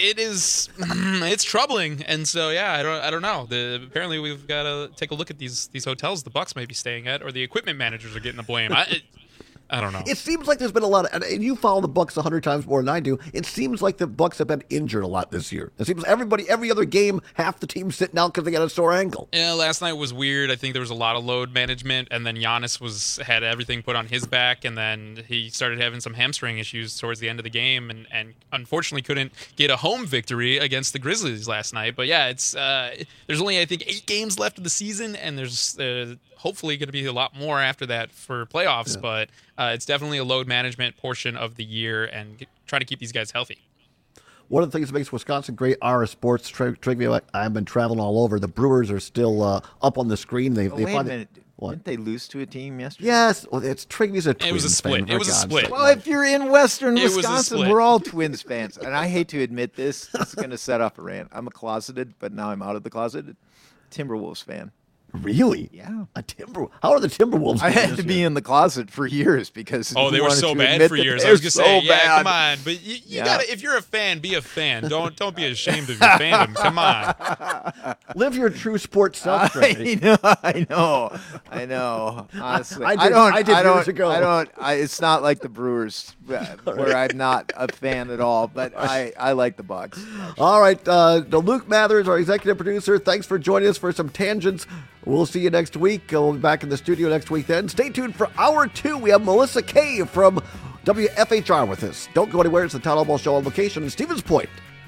it's troubling. And so, yeah, I don't know. Apparently we've got to take a look at these hotels the Bucks may be staying at, or the equipment managers are getting the blame. I don't know. It seems like there's been a lot of, and you follow the Bucks 100 times more than I do. It seems like the Bucks have been injured a lot this year. It seems every other game, half the team's sitting out because they got a sore ankle. Yeah, last night was weird. I think there was a lot of load management, and then Giannis had everything put on his back, and then he started having some hamstring issues towards the end of the game, and unfortunately couldn't get a home victory against the Grizzlies last night. But yeah, it's there's only, I think, 8 games left of the season, and there's hopefully going to be a lot more after that for playoffs, but it's definitely a load management portion of the year and try to keep these guys healthy. One of the things that makes Wisconsin great are sports. Trigby, I've been traveling all over. The Brewers are still up on the screen. Wait a minute. Didn't they lose to a team yesterday? Yes. Well, Trigby's a Twins fan. It was a split. It was a split. Well, if you're in Western Wisconsin, we're all Twins fans. And I hate to admit this. This is going to set off a rant. I'm a closeted, but now I'm out of the closet, Timberwolves fan. Really? Yeah. How are the Timberwolves? I had to be in the closet for years because they were so bad for years. I was gonna say, yeah, come on. But you gotta, if you're a fan, be a fan. Don't be ashamed of your fandom. Come on. Live your true sports self. I know. Honestly, I did years ago. It's not like the Brewers where I'm not a fan at all. But I like the Bucks. Actually. All right, Luke Mathers, our executive producer. Thanks for joining us for some tangents. We'll see you next week. We'll be back in the studio next week then. Stay tuned for Hour 2. We have Melissa Kay from WFHR with us. Don't go anywhere. It's the Town Hall Ball Show on location in Stevens Point.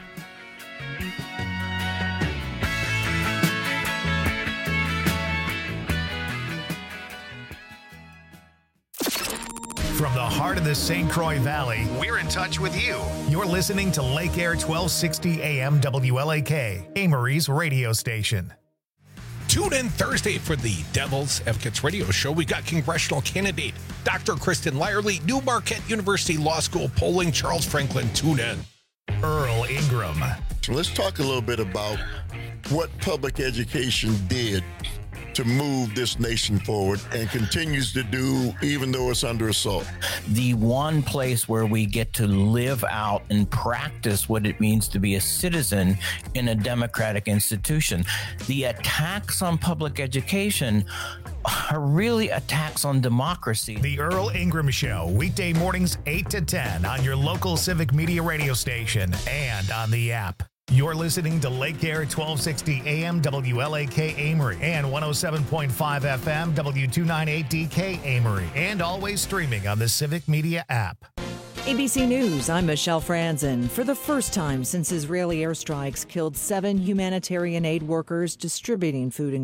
From the heart of the St. Croix Valley, we're in touch with you. You're listening to Lake Air 1260 AM WLAK, Amory's radio station. Tune in Thursday for the Devil's Advocates Radio Show. We got congressional candidate Dr. Kristen Lyerly, New Marquette University Law School polling Charles Franklin. Tune in. Earl Ingram. So let's talk a little bit about what public education did to move this nation forward and continues to do even though it's under assault. The one place where we get to live out and practice what it means to be a citizen in a democratic institution. The attacks on public education are really attacks on democracy. The Earl Ingram Show, weekday mornings 8 to 10 on your local civic media radio station and on the app. You're listening to Lake Air 1260 AM WLAK Amory and 107.5 FM W298DK Amory, and always streaming on the Civic Media app. ABC News, I'm Michelle Franzen. For the first time since Israeli airstrikes killed 7 humanitarian aid workers distributing food and